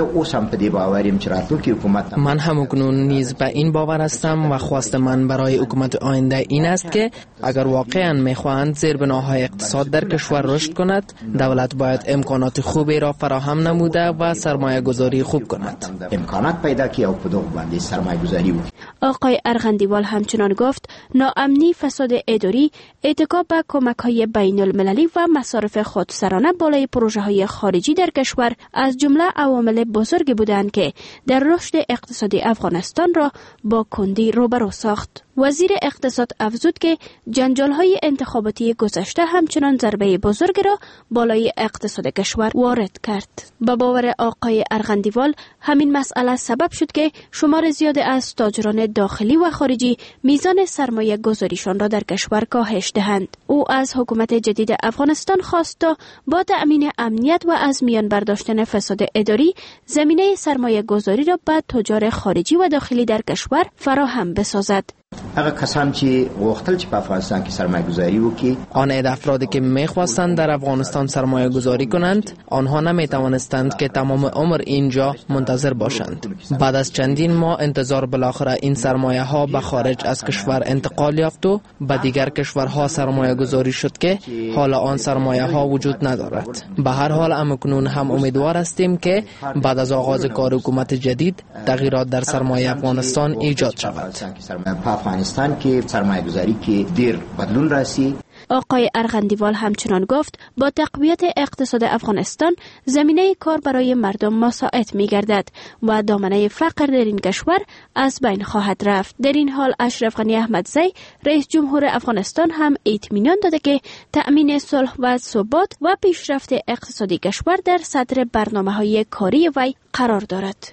من هم اکنون نیز به این باور هستم و خواست من برای حکومت آینده این است که اگر واقعا میخواهند زیربناهای اقتصاد در کشور رشد کند، دولت باید امکانات خوبی را فراهم نموده و سرمایه گذاری خوب کند. امکانات پیدا کی او په دغه باندې سرمایه گذاری وکړي. آقای ارغندیوال همچنان گفت ناامنی، فساد اداری، اتکا به کمک‌های بین المللی و مصارف خودسرانه بالای پروژه‌های خارجی در کشور از جمله عوامل بزرگی بودند که در رشد اقتصادی افغانستان را با کندی روبرو ساخت. وزیر اقتصاد افزود که جنجال‌های انتخاباتی گذشته همچنان ضربه بزرگی را بالای اقتصاد کشور وارد کرد. با باور آقای ارغندیوال، همین مسئله سبب شد که شمار زیاد از تاجران داخلی و خارجی میزان سرمایه گذاریشان را در کشور کاهش دهند. او از حکومت جدید افغانستان خواست تا با تأمین امنیت و از میان برداشتن فساد اداری زمینه سرمایه گذاری را به تجار خارجی و داخلی در کشور فراهم بسازد. هغه کسان چې غوښتل چې په افغانستان کې سرمایه گذاری وکړي، آن افرادی که می‌خواستند در افغانستان سرمایه گذاری کنند، آنها نمی‌توانستند که تمام عمر اینجا منتظر باشند. بعد از چندین ماه انتظار بالاخره این سرمایه ها به خارج از کشور انتقال یافت و به دیگر کشورها سرمایه گذاری شد که حالا آن سرمایه ها وجود ندارد. به هر حال امکنون هم امیدوار هستیم که بعد از آغاز کار حکومت جدید تغییرات در سرمایه افغانستان ایجاد شود. افغانستان کې سرمایه گذاری کې ډیر بدلون راسي. آقای ارغندیوال همچنان گفت با تقویت اقتصاد افغانستان زمینه کار برای مردم مساعد می گردد و دامنه فقر در این کشور از بین خواهد رفت. در این حال اشرف غنی احمدزی رئیس جمهور افغانستان هم اطمینان داده که تأمین صلح و ثبات و پیشرفت اقتصادی کشور در صدر برنامه‌های کاری وی قرار دارد.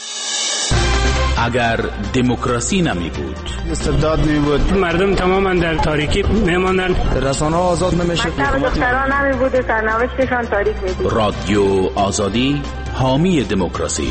اگر دموکراسی نمی بود، استبداد نمی بود، مردم تماما در تاریکی میماندند، رسانه ها آزاد نمیشه، دختران نمی بود، سرنوشتشان تاریک می بود. رادیو آزادی، حامی دموکراسی.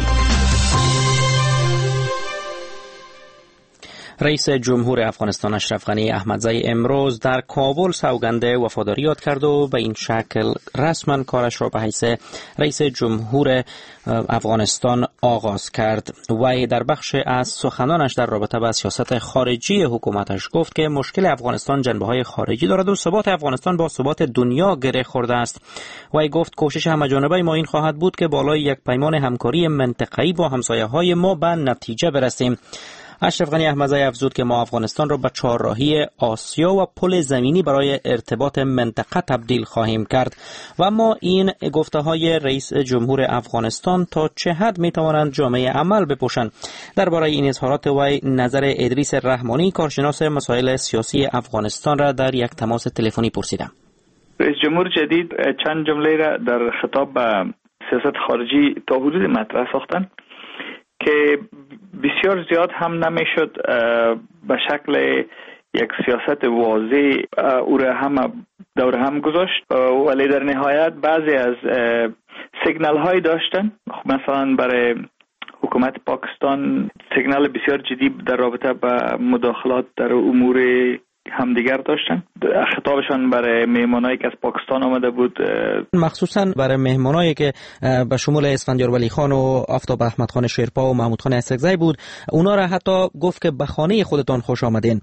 رئیس جمهور افغانستان اشرف غنی احمدزی امروز در کابل سوگند وفاداری یاد کرد و به این شکل رسما کارش را به حیث رئیس جمهور افغانستان آغاز کرد. وی در بخش از سخنانش در رابطه با سیاست خارجی حکومتش گفت که مشکل افغانستان جنبه‌های خارجی دارد و ثبات افغانستان با ثبات دنیا گره خورده است. وی گفت کوشش همه‌جانبه ما این خواهد بود که بالای یک پیمان همکاری منطقه‌ای با همسایه‌های ما به نتیجه برسیم. اشرف غنی احمدزی افزود که ما افغانستان را به چهارراهی آسیا و پل زمینی برای ارتباط منطقه تبدیل خواهیم کرد و ما این گفته‌های رئیس جمهور افغانستان تا چه حد می‌توانند جامعه عمل بپوشند. درباره این اظهارات وی نظر ادریس رحمانی کارشناس مسائل سیاسی افغانستان را در یک تماس تلفنی پرسیدم. رئیس جمهور جدید چند جمله را در خطاب به سیاست خارجی تا حدود مطرح ساختند که بسیار زیاد هم نمیشد به شکل یک سیاست واضح او را هم دور هم گذاشت، ولی در نهایت بعضی از سیگنال های داشتن. مثلا برای حکومت پاکستان سیگنال بسیار جدی در رابطه با مداخلات در امور همدیگر داشتن. خطابشان برای مهمانایی که از پاکستان آمده بود، مخصوصا برای مهمانایی که به شمول اسفندیار ولی خان و آفتاب احمد خان شیرپا و محمود خان اسکزی بود، اونا را حتی گفت که به خانه خودتان خوش آمدین.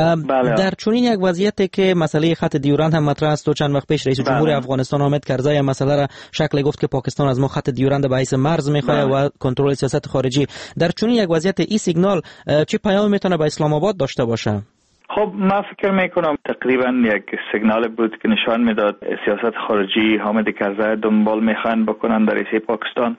در چنین یک وضعیتی که مسئله خط دیورند هم مطرح است و چند وقت پیش رئیس جمهور افغانستان حامد کرزی مسئله را شکل گفت که پاکستان از ما خط دیورند به حیث مرز میخواد و کنترل سیاست خارجی، در چنین یک وضعیت این سیگنال چه پیام میتونه به اسلام آباد داشته باشه؟ خب من فکر میکنم تقریبا یک سیگنال بود که نشان میداد سیاست خارجی حامد کرزی دنبال میخوان بکنن در رئیس پاکستان.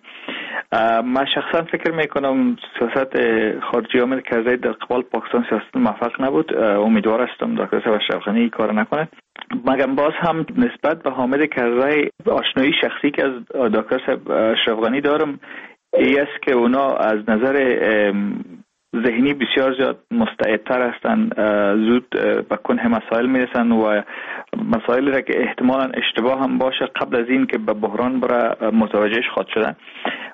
من شخصا فکر میکنم سیاست خارجی حامد کرزی در قبال پاکستان سیاست موفق نبود. امیدوار هستم دکتر اشرف غنی کار نکنه. مگر باز هم نسبت به حامد کرزی آشنایی شخصی که از دکتر اشرف غنی دارم این است که اونا از نظر ذهنی بسیار زیاد مستعدتر هستند، زود به کنه مسائل میرسن و مسائلی را که احتمالاً اشتباه هم باشه قبل از این که به بحران برای متوجهش خواهد شدن.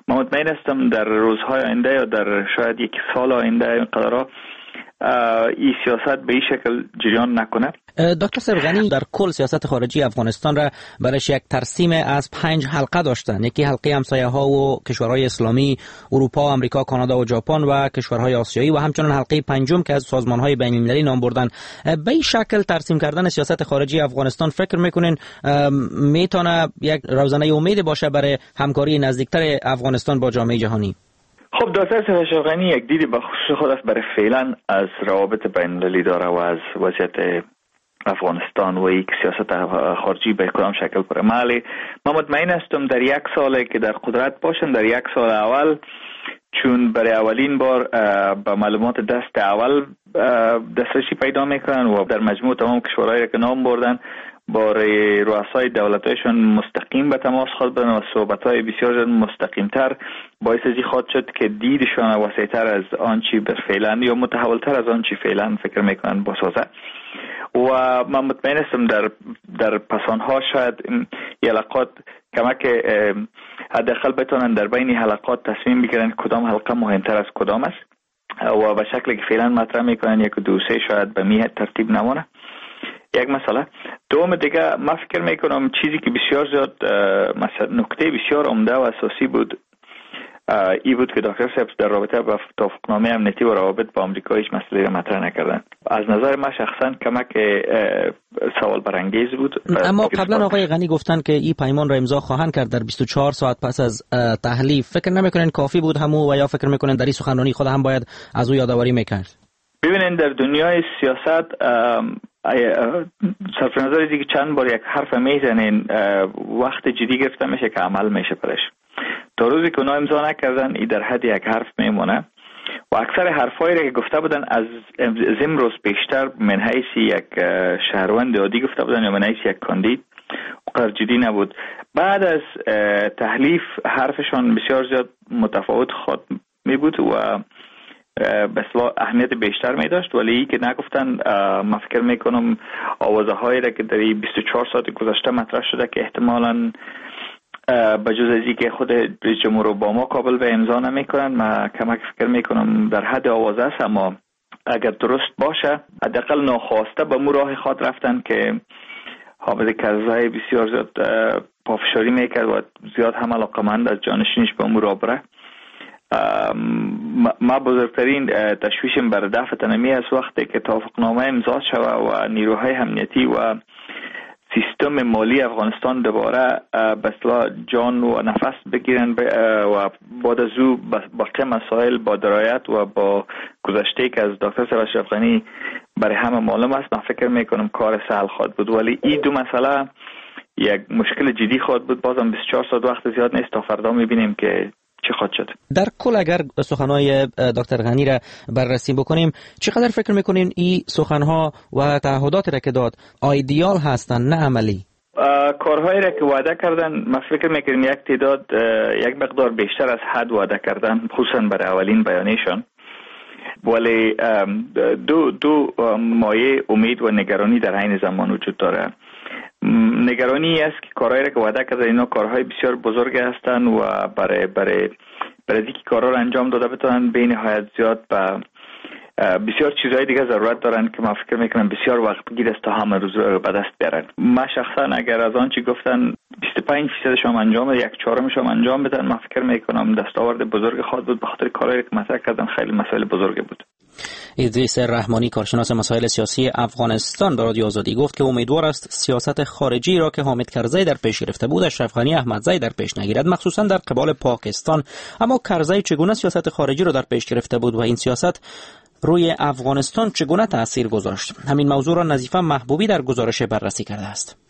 من مطمئن هستم در روزهای آینده یا در شاید یک سال آینده اینقدرها این سیاست به این شکل جریان نکنه. دکتر سرغنی در کل سیاست خارجی افغانستان را برایش یک ترسیم از 5 حلقه داشتن. یکی حلقه همسایه ها و کشورهای اسلامی، اروپا، آمریکا، کانادا و ژاپن و کشورهای آسیایی و همچنین حلقه پنجم که از سازمان های بین المللی نام بردن. به این شکل ترسیم کردن سیاست خارجی افغانستان فکر میکنین میتونه یک روزنه امید باشه برای همکاری نزدیکتر افغانستان با جامعه جهانی؟ خب دکتر اشرف غنی یک دیدی به خصوص خود است برای فعلا از روابط بین المللی داره و از وضعیت افغانستان و یک سیاست خارجی به کدام شکل پرمالی. من مطمئن هستم در یک ساله که در قدرت باشن، در یک سال اول چون برای اولین بار به معلومات دست اول دسترسی پیدا میکنن و در مجموع تمام کشورهایی که نام بردن برای رؤسای دولتایشان مستقیم به تماس خواهد بدن و صحبت‌های بسیار مستقیم‌تر باعث از این خواهد شد که دیدشان وسیع‌تر از آنچه فعلا یا متحول‌تر از آنچه فعلا فکر میکنن بسازه. و من مطمئن هستم در پسانها شاید این حلقات کمک حداقل بتونن در بین حلقات تصمیم بگیرن کدام حلقه مهمتر از کدام است و به شکلی که فعلا مطرح میکنن یک دو سه شاید به میه ترتیب نمونه. یک مسئله. دوم دیگه من فکر میکنم چیزی که بسیار زیاد نکته بسیار عمده و اساسی بود ای بود که دکتر صاحب در رابطه با توافقنامه امنیتی و روابط با آمریکا هیچ مسئله را مطرح نکردن. از نظر من شخصا کمک سوال برانگیز بود. اما قبلا آقای غنی گفتن که این پیمان را امضا خواهند کرد در 24 ساعت پس از تحلیف. فکر نمیکنین کافی بود همو و یا فکر میکنین در این سخنرانی خود هم باید از او یادآوری میکرد؟ ببینین در دنیای سیاست صرف نظر از اینکه چند بار یک حرف میزنین وقت جدی گرفته میشه که عمل میشه پرش. تا روزی که اونا امضا نکردن ای در حد یک حرف میمونه و اکثر حرفایی که گفته بودن از امروز بیشتر من حیث یک شهروند عادی گفته بودن یا من حیث یک کاندید اونقدر جدی نبود. بعد از تحلیف حرفشان بسیار زیاد متفاوت خود می بود و به اصطلاح اهمیت بیشتر می داشت، ولی ای که نگفتن من فکر میکنم آوازه هایی را که در 24 ساعت گذشته مطرح شده که احتمالاً بجز از اینکه خود رئیس جمهور اوباما قابل به امضا نمیکنن، من کمک فکر میکنم در حد آوازه است، اما اگر درست باشه حداقل ناخواسته به مو راه خود رفتن که حامد کرزی بسیار زیاد پافشاری میکرد و زیاد هم علاقمند از جانشینش به مو راه بره. ما بزرگترین تشویشم بر دفع تنمی از وقتی که توافقنامه امضا شود و نیروهای امنیتی و سیستم مالی افغانستان دوباره به اصطلاح جان و نفس بگیرن و بعد از او باقی مسائل با درایت و با گذشته که از دکتر اشرف غنی برای همه معلوم است، من فکر میکنم کار سهل خواهد بود، ولی این دو مسئله یک مشکل جدی خواهد بود. بازم 24 ساعت وقت زیاد نیست تا فردا میبینیم که چی خواهد شد. در کل اگر سخنهای دکتر غنی را بررسی بکنیم چقدر فکر میکنین این سخنها و تعهداتی را که داد ایدئال هستن نه عملی؟ کارهایی را که وعده کردن من فکر میکنم یک تعداد یک مقدار بیشتر از حد وعده کردن، خصوصا برای اولین بیانیشان، ولی دو مایه امید و نگرانی در عین زمان وجود داره. نگرانی است که کارهایی را که وعده کردن اینا کارهای بسیار بزرگ هستند و برای اینکه کارها را انجام داده بتونن به نهایت زیاد بسیار چیزهای دیگه ضرورت دارن که من فکر میکنم بسیار وقت بگیر است تا همه روز رو به دست بیارن. من شخصا اگر از آنچه گفتن 25% شام انجام بده، 1/4 انجام بدن، من فکر میکنم دستاورد بزرگ خواهد بود، به خاطر کارهایی که مطرح کردن خیلی مسائل بزرگی بود. ادریس رحمانی کارشناس مسائل سیاسی افغانستان به رادیو آزادی گفت که امیدوار است سیاست خارجی را که حامد کرزی در پیش گرفته بود اشرف غنی احمدزی در پیش نگیرد، مخصوصا در قبال پاکستان. اما کرزی چگونه سیاست خارجی را در پیش گرفته بود و این سیاست روی افغانستان چگونه تأثیر گذاشت؟ همین موضوع را نظیفه محبوبی در گزارش بررسی کرده است.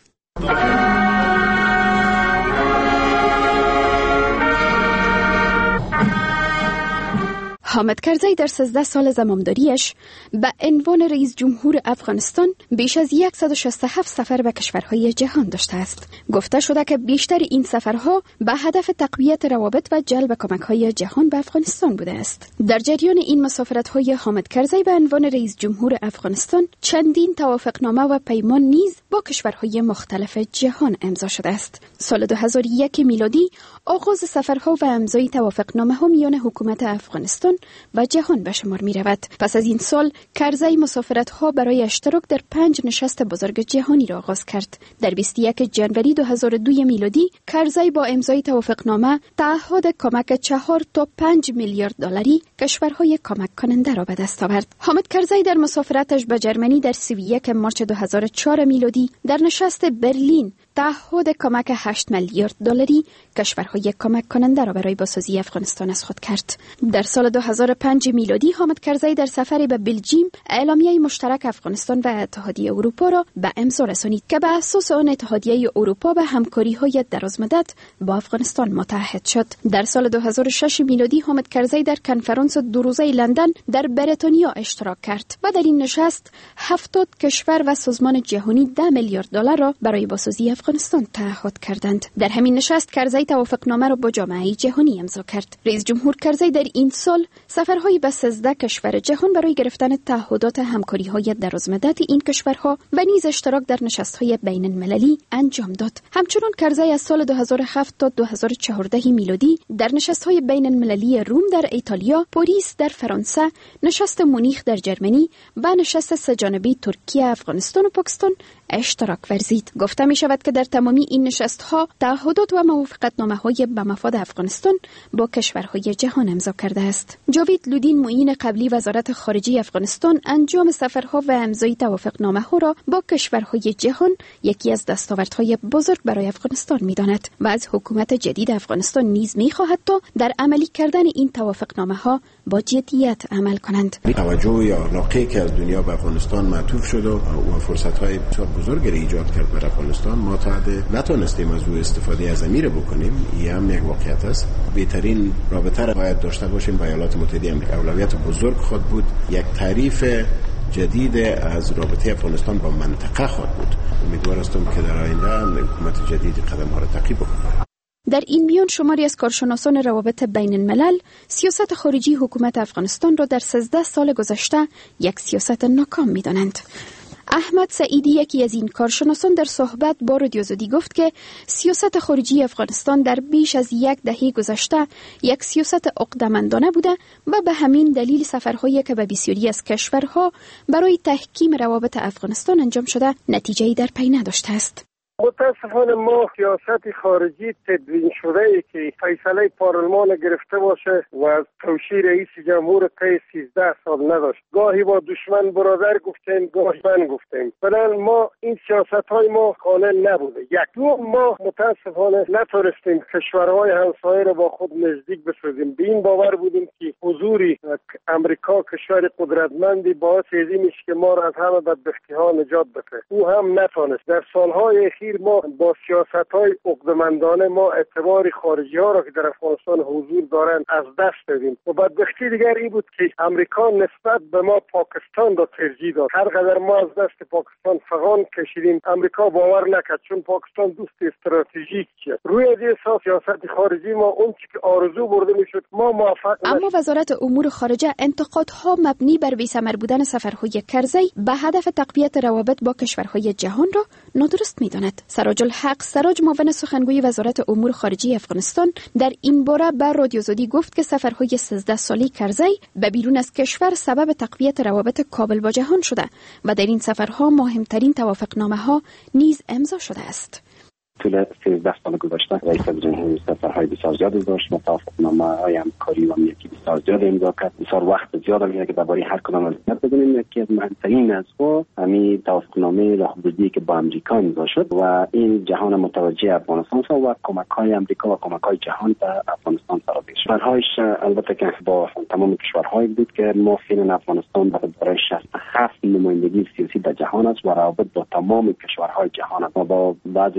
حامد کرزی در 13 سال زمامداریش به عنوان رئیس جمهور افغانستان بیش از 167 سفر به کشورهای جهان داشته است. گفته شده که بیشتر این سفرها به هدف تقویت روابط و جلب کمک‌های جهان به افغانستان بوده است. در جریان این مسافرت‌های حامد کرزی به عنوان رئیس جمهور افغانستان چندین توافقنامه و پیمان نیز با کشورهای مختلف جهان امضا شده است. سال 2001 میلادی آغاز سفرها و امضای توافقنامه‌ها میان حکومت افغانستان و جهان به شمار می‌رود. پس از این سال کرزی مسافرت‌ها برای اشتراک در 5 نشست بزرگ جهانی را آغاز کرد. در 21 ژانویه 2002 میلادی کرزی با امضای توافقنامه تعهد کمک 4 تا 5 میلیارد دلاری کشورهای کمک کننده را به دست آورد. حامد کرزی در مسافرتش به جرمنی در 31 مارس 2004 میلادی در نشست برلین تعهد کمک 8 میلیارد دلاری کشورهای کمک کننده را برای بازسازی افغانستان از خود کرد. در سال 2005 میلادی حامد کرزی در سفری به بلژیم اعلامیه مشترک افغانستان و اتحادیه اروپا را به امضا رسانید که بر اساس آن اتحادیه اروپا به همکاری‌های درازمدت با افغانستان متحد شد. در سال 2006 میلادی حامد کرزی در کنفرانس 2 روزه لندن در بریتانیا اشتراک کرد و در این نشست 70 کشور و سازمان جهانی 10 میلیارد دلار را برای بازسازی افغانستان تعهد کردند. در همین نشست کرزی توافقنامه را با جامعه جهانی امضا کرد. رئیس جمهور کرزی در این سال سفرهای به 13 کشور جهان برای گرفتن تعهدات همکاری‌های درازمدت این کشورها و نیز اشتراک در نشست‌های بین‌المللی انجام داد. همچنین کرزی از سال 2007 تا 2014 میلادی در نشست‌های بین‌المللی روم در ایتالیا، پاریس در فرانسه، نشست مونیخ در جرمنی و نشست سه‌جانبه ترکیه، افغانستان و پاکستان اشتراک ورزید. گفته می شود که در تمامی این نشست‌ها تعهدات و موافقتنامه‌های به مفاد افغانستان با کشورهای جهان امضا کرده است. جاوید لودین معین قبلی وزارت خارجه افغانستان انجام سفرها و امضای توافقنامه‌ها را با کشورهای جهان یکی از دستاوردهای بزرگ برای افغانستان می‌داند و از حکومت جدید افغانستان نیز می‌خواهد تا در عملی کردن این توافقنامه‌ها با جدیت عمل کنند. توجه یا علاقه که از دنیا به افغانستان معطوف شد و فرصت‌های بسیار بزرگی ایجاد کرد برای افغانستان. ما تا حد نتونستیم از او استفاده از امیر بکنیم. این هم یک واقعیت است. بهترین رابطه را باید داشته باشیم با ایالات متحده آمریکا. اولویت بزرگ خود بود یک تعریف جدید از رابطه افغانستان با منطقه خود بود. امیدوار هستم که در آینده حکومت جدید قدم‌ها را تعقیب بکنه. در این میان شماری از کارشناسان روابط بین الملل سیاست خارجی حکومت افغانستان را در 13 سال گذشته یک سیاست ناکام می‌دانند. احمد سعیدی یکی از این کارشناسان در صحبت با رادیو آزادی گفت که سیاست خارجی افغانستان در بیش از 10 دهه گذشته یک سیاست عقده‌مندانه بوده و به همین دلیل سفرهایی که به بسیاری از کشورها برای تحکیم روابط افغانستان انجام شده نتیجه‌ای در پی نداشته است. متاسفانه ما سیاست خارجی تدوین شده ای که فیصله پارلمان گرفته باشه و از توشیح رئیس جمهور طی 13 سال نداشت. گاهی با دشمن برادر گفتیم، گاهی من گفتیم. بنابراین ما این سیاست های ما خانه نبوده. دو ما متاسفانه نتونستیم کشورهای همسایه را با خود نزدیک بسازیم. به این باور بودیم که حضوری امریکا کشور قدرتمندی باعث این میشه که ما را از همه بدبختی ها نجات بده. او هم نتونست. در سالهای اخیر ما با سیاست‌های عقده‌مندانه ما اعتبار خارجی‌ها را که در افغانستان حضور دارند از دست دادیم. و بدبختی دیگر این بود که امریکا نسبت به ما پاکستان را ترجیح داد. هر قدر ما از دست پاکستان فغان کشیدیم، امریکا باور نکرد چون پاکستان دوست استراتژیک است. روی این اساس سیاست خارجی ما اون چیزی که آرزو برده میشد ما موفق نشدیم. اما وزارت امور خارجه انتقادها مبنی بر بی‌ثمر بودن سفرهای کرزی به هدف تقویت روابط با کشورهای جهان را نادرست می‌داند. سراج الحق سراج معاون سخنگوی وزارت امور خارجه افغانستان در این باره بر رادیو آزادی گفت که سفرهای 13 ساله کرزی به بیرون از کشور سبب تقویت روابط کابل با جهان شده و در این سفرها مهمترین توافقنامه‌ها نیز امضا شده است. طول 13 سال گذشته رئیس جمهور سفرهای بسیار زیادی داشت، توافقنامه‌های همکاری و امنیتی بسیار زیاد امضا کرد. بسیار وقت زیاد می‌گیره که درباره هر کدام از اینها بگوییم. یکی از مهمترین از همین توافقنامه راهبردی که با آمریکا امضا شد و این جهان متوجه افغانستان شد و کمک‌های آمریکا و کمک‌های جهان به افغانستان فرابه شد. کشورهایش البته که با تمام کشورهایی بود که ما فعلا افغانستان برای 67 نمایندگی سیاسی در جهان است و روابط با تمام کشورهای جهان است و با بعضی کشورها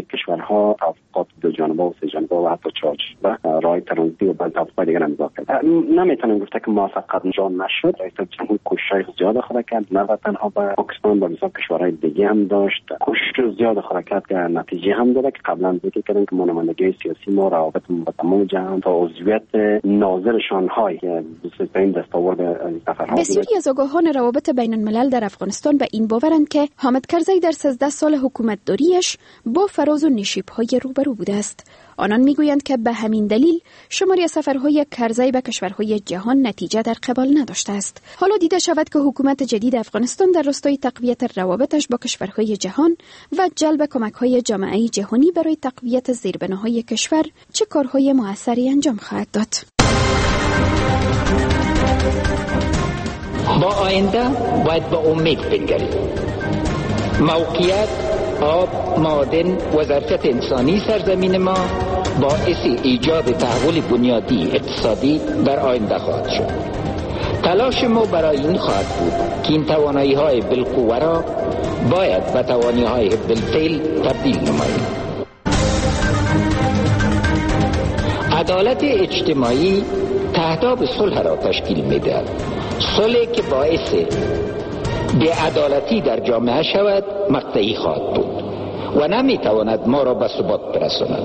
ها توافقات دو جانبه و سه جانبه و حتی چهار جانبه راه ترانزیتی و بعضی توافقات دیگر امضا کرد. نمیتونم گفت که موفقیت انجام نشد. رئیس جمهور کوشش زیاد خود کرد، نه تنها به پاکستان بلکه کشورهای دیگه هم داشت کوشش زیاد خود کرد که نتیجه هم داد که قبلا ذکر کردن که نمایندگی سیاسی ما روابط با تمام جهان تا عضویت ناظر شانگهای بزرگترین دستاورد سفرها. بسیاری از آگاهان روابط بین الملل در افغانستان به این باورند که حامد کرزی در 13 سال حکومتداریش با فراز و نشیب‌های روبرو بوده است. آنان میگویند که به همین دلیل شماری سفرهای کرزی به کشورهای جهان نتیجه در قبال نداشته است. حالا دیده شود که حکومت جدید افغانستان در راستای تقویت روابطش با کشورهای جهان و جلب کمک‌های جامعه جهانی برای تقویت زیربناهای کشور چه کارهای موثری انجام خواهد داد. با آینده باید به امید بنگریم. موقعیت آب، معادن و ظرفیت انسانی سرزمین ما باعث ایجاد تحول بنیادی اقتصادی در آینده خواهد شد. تلاش ما برای این خواهد بود که این توانایی‌های بالقوه را باید به توانایی‌های بالفعل تبدیل نماییم. عدالت اجتماعی تهداب صلح را تشکیل می‌دهد. صلحی که باعث بی‌عدالتی در جامعه شود مقطعی خواهد بود و نمی‌تواند ما را به ثبات برساند.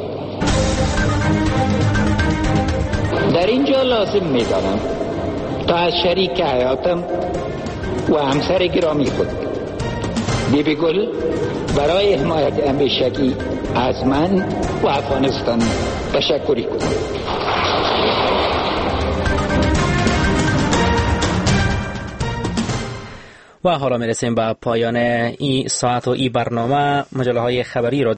در اینجا لازم می‌دانم تا از شریک حیاتم و همسر گرامی خود بیبی گل برای حمایت همیشگی از من و افغانستان تشکر کنم. و حالا میرسیم به پایان این ساعت و این برنامه. مجله های خبری را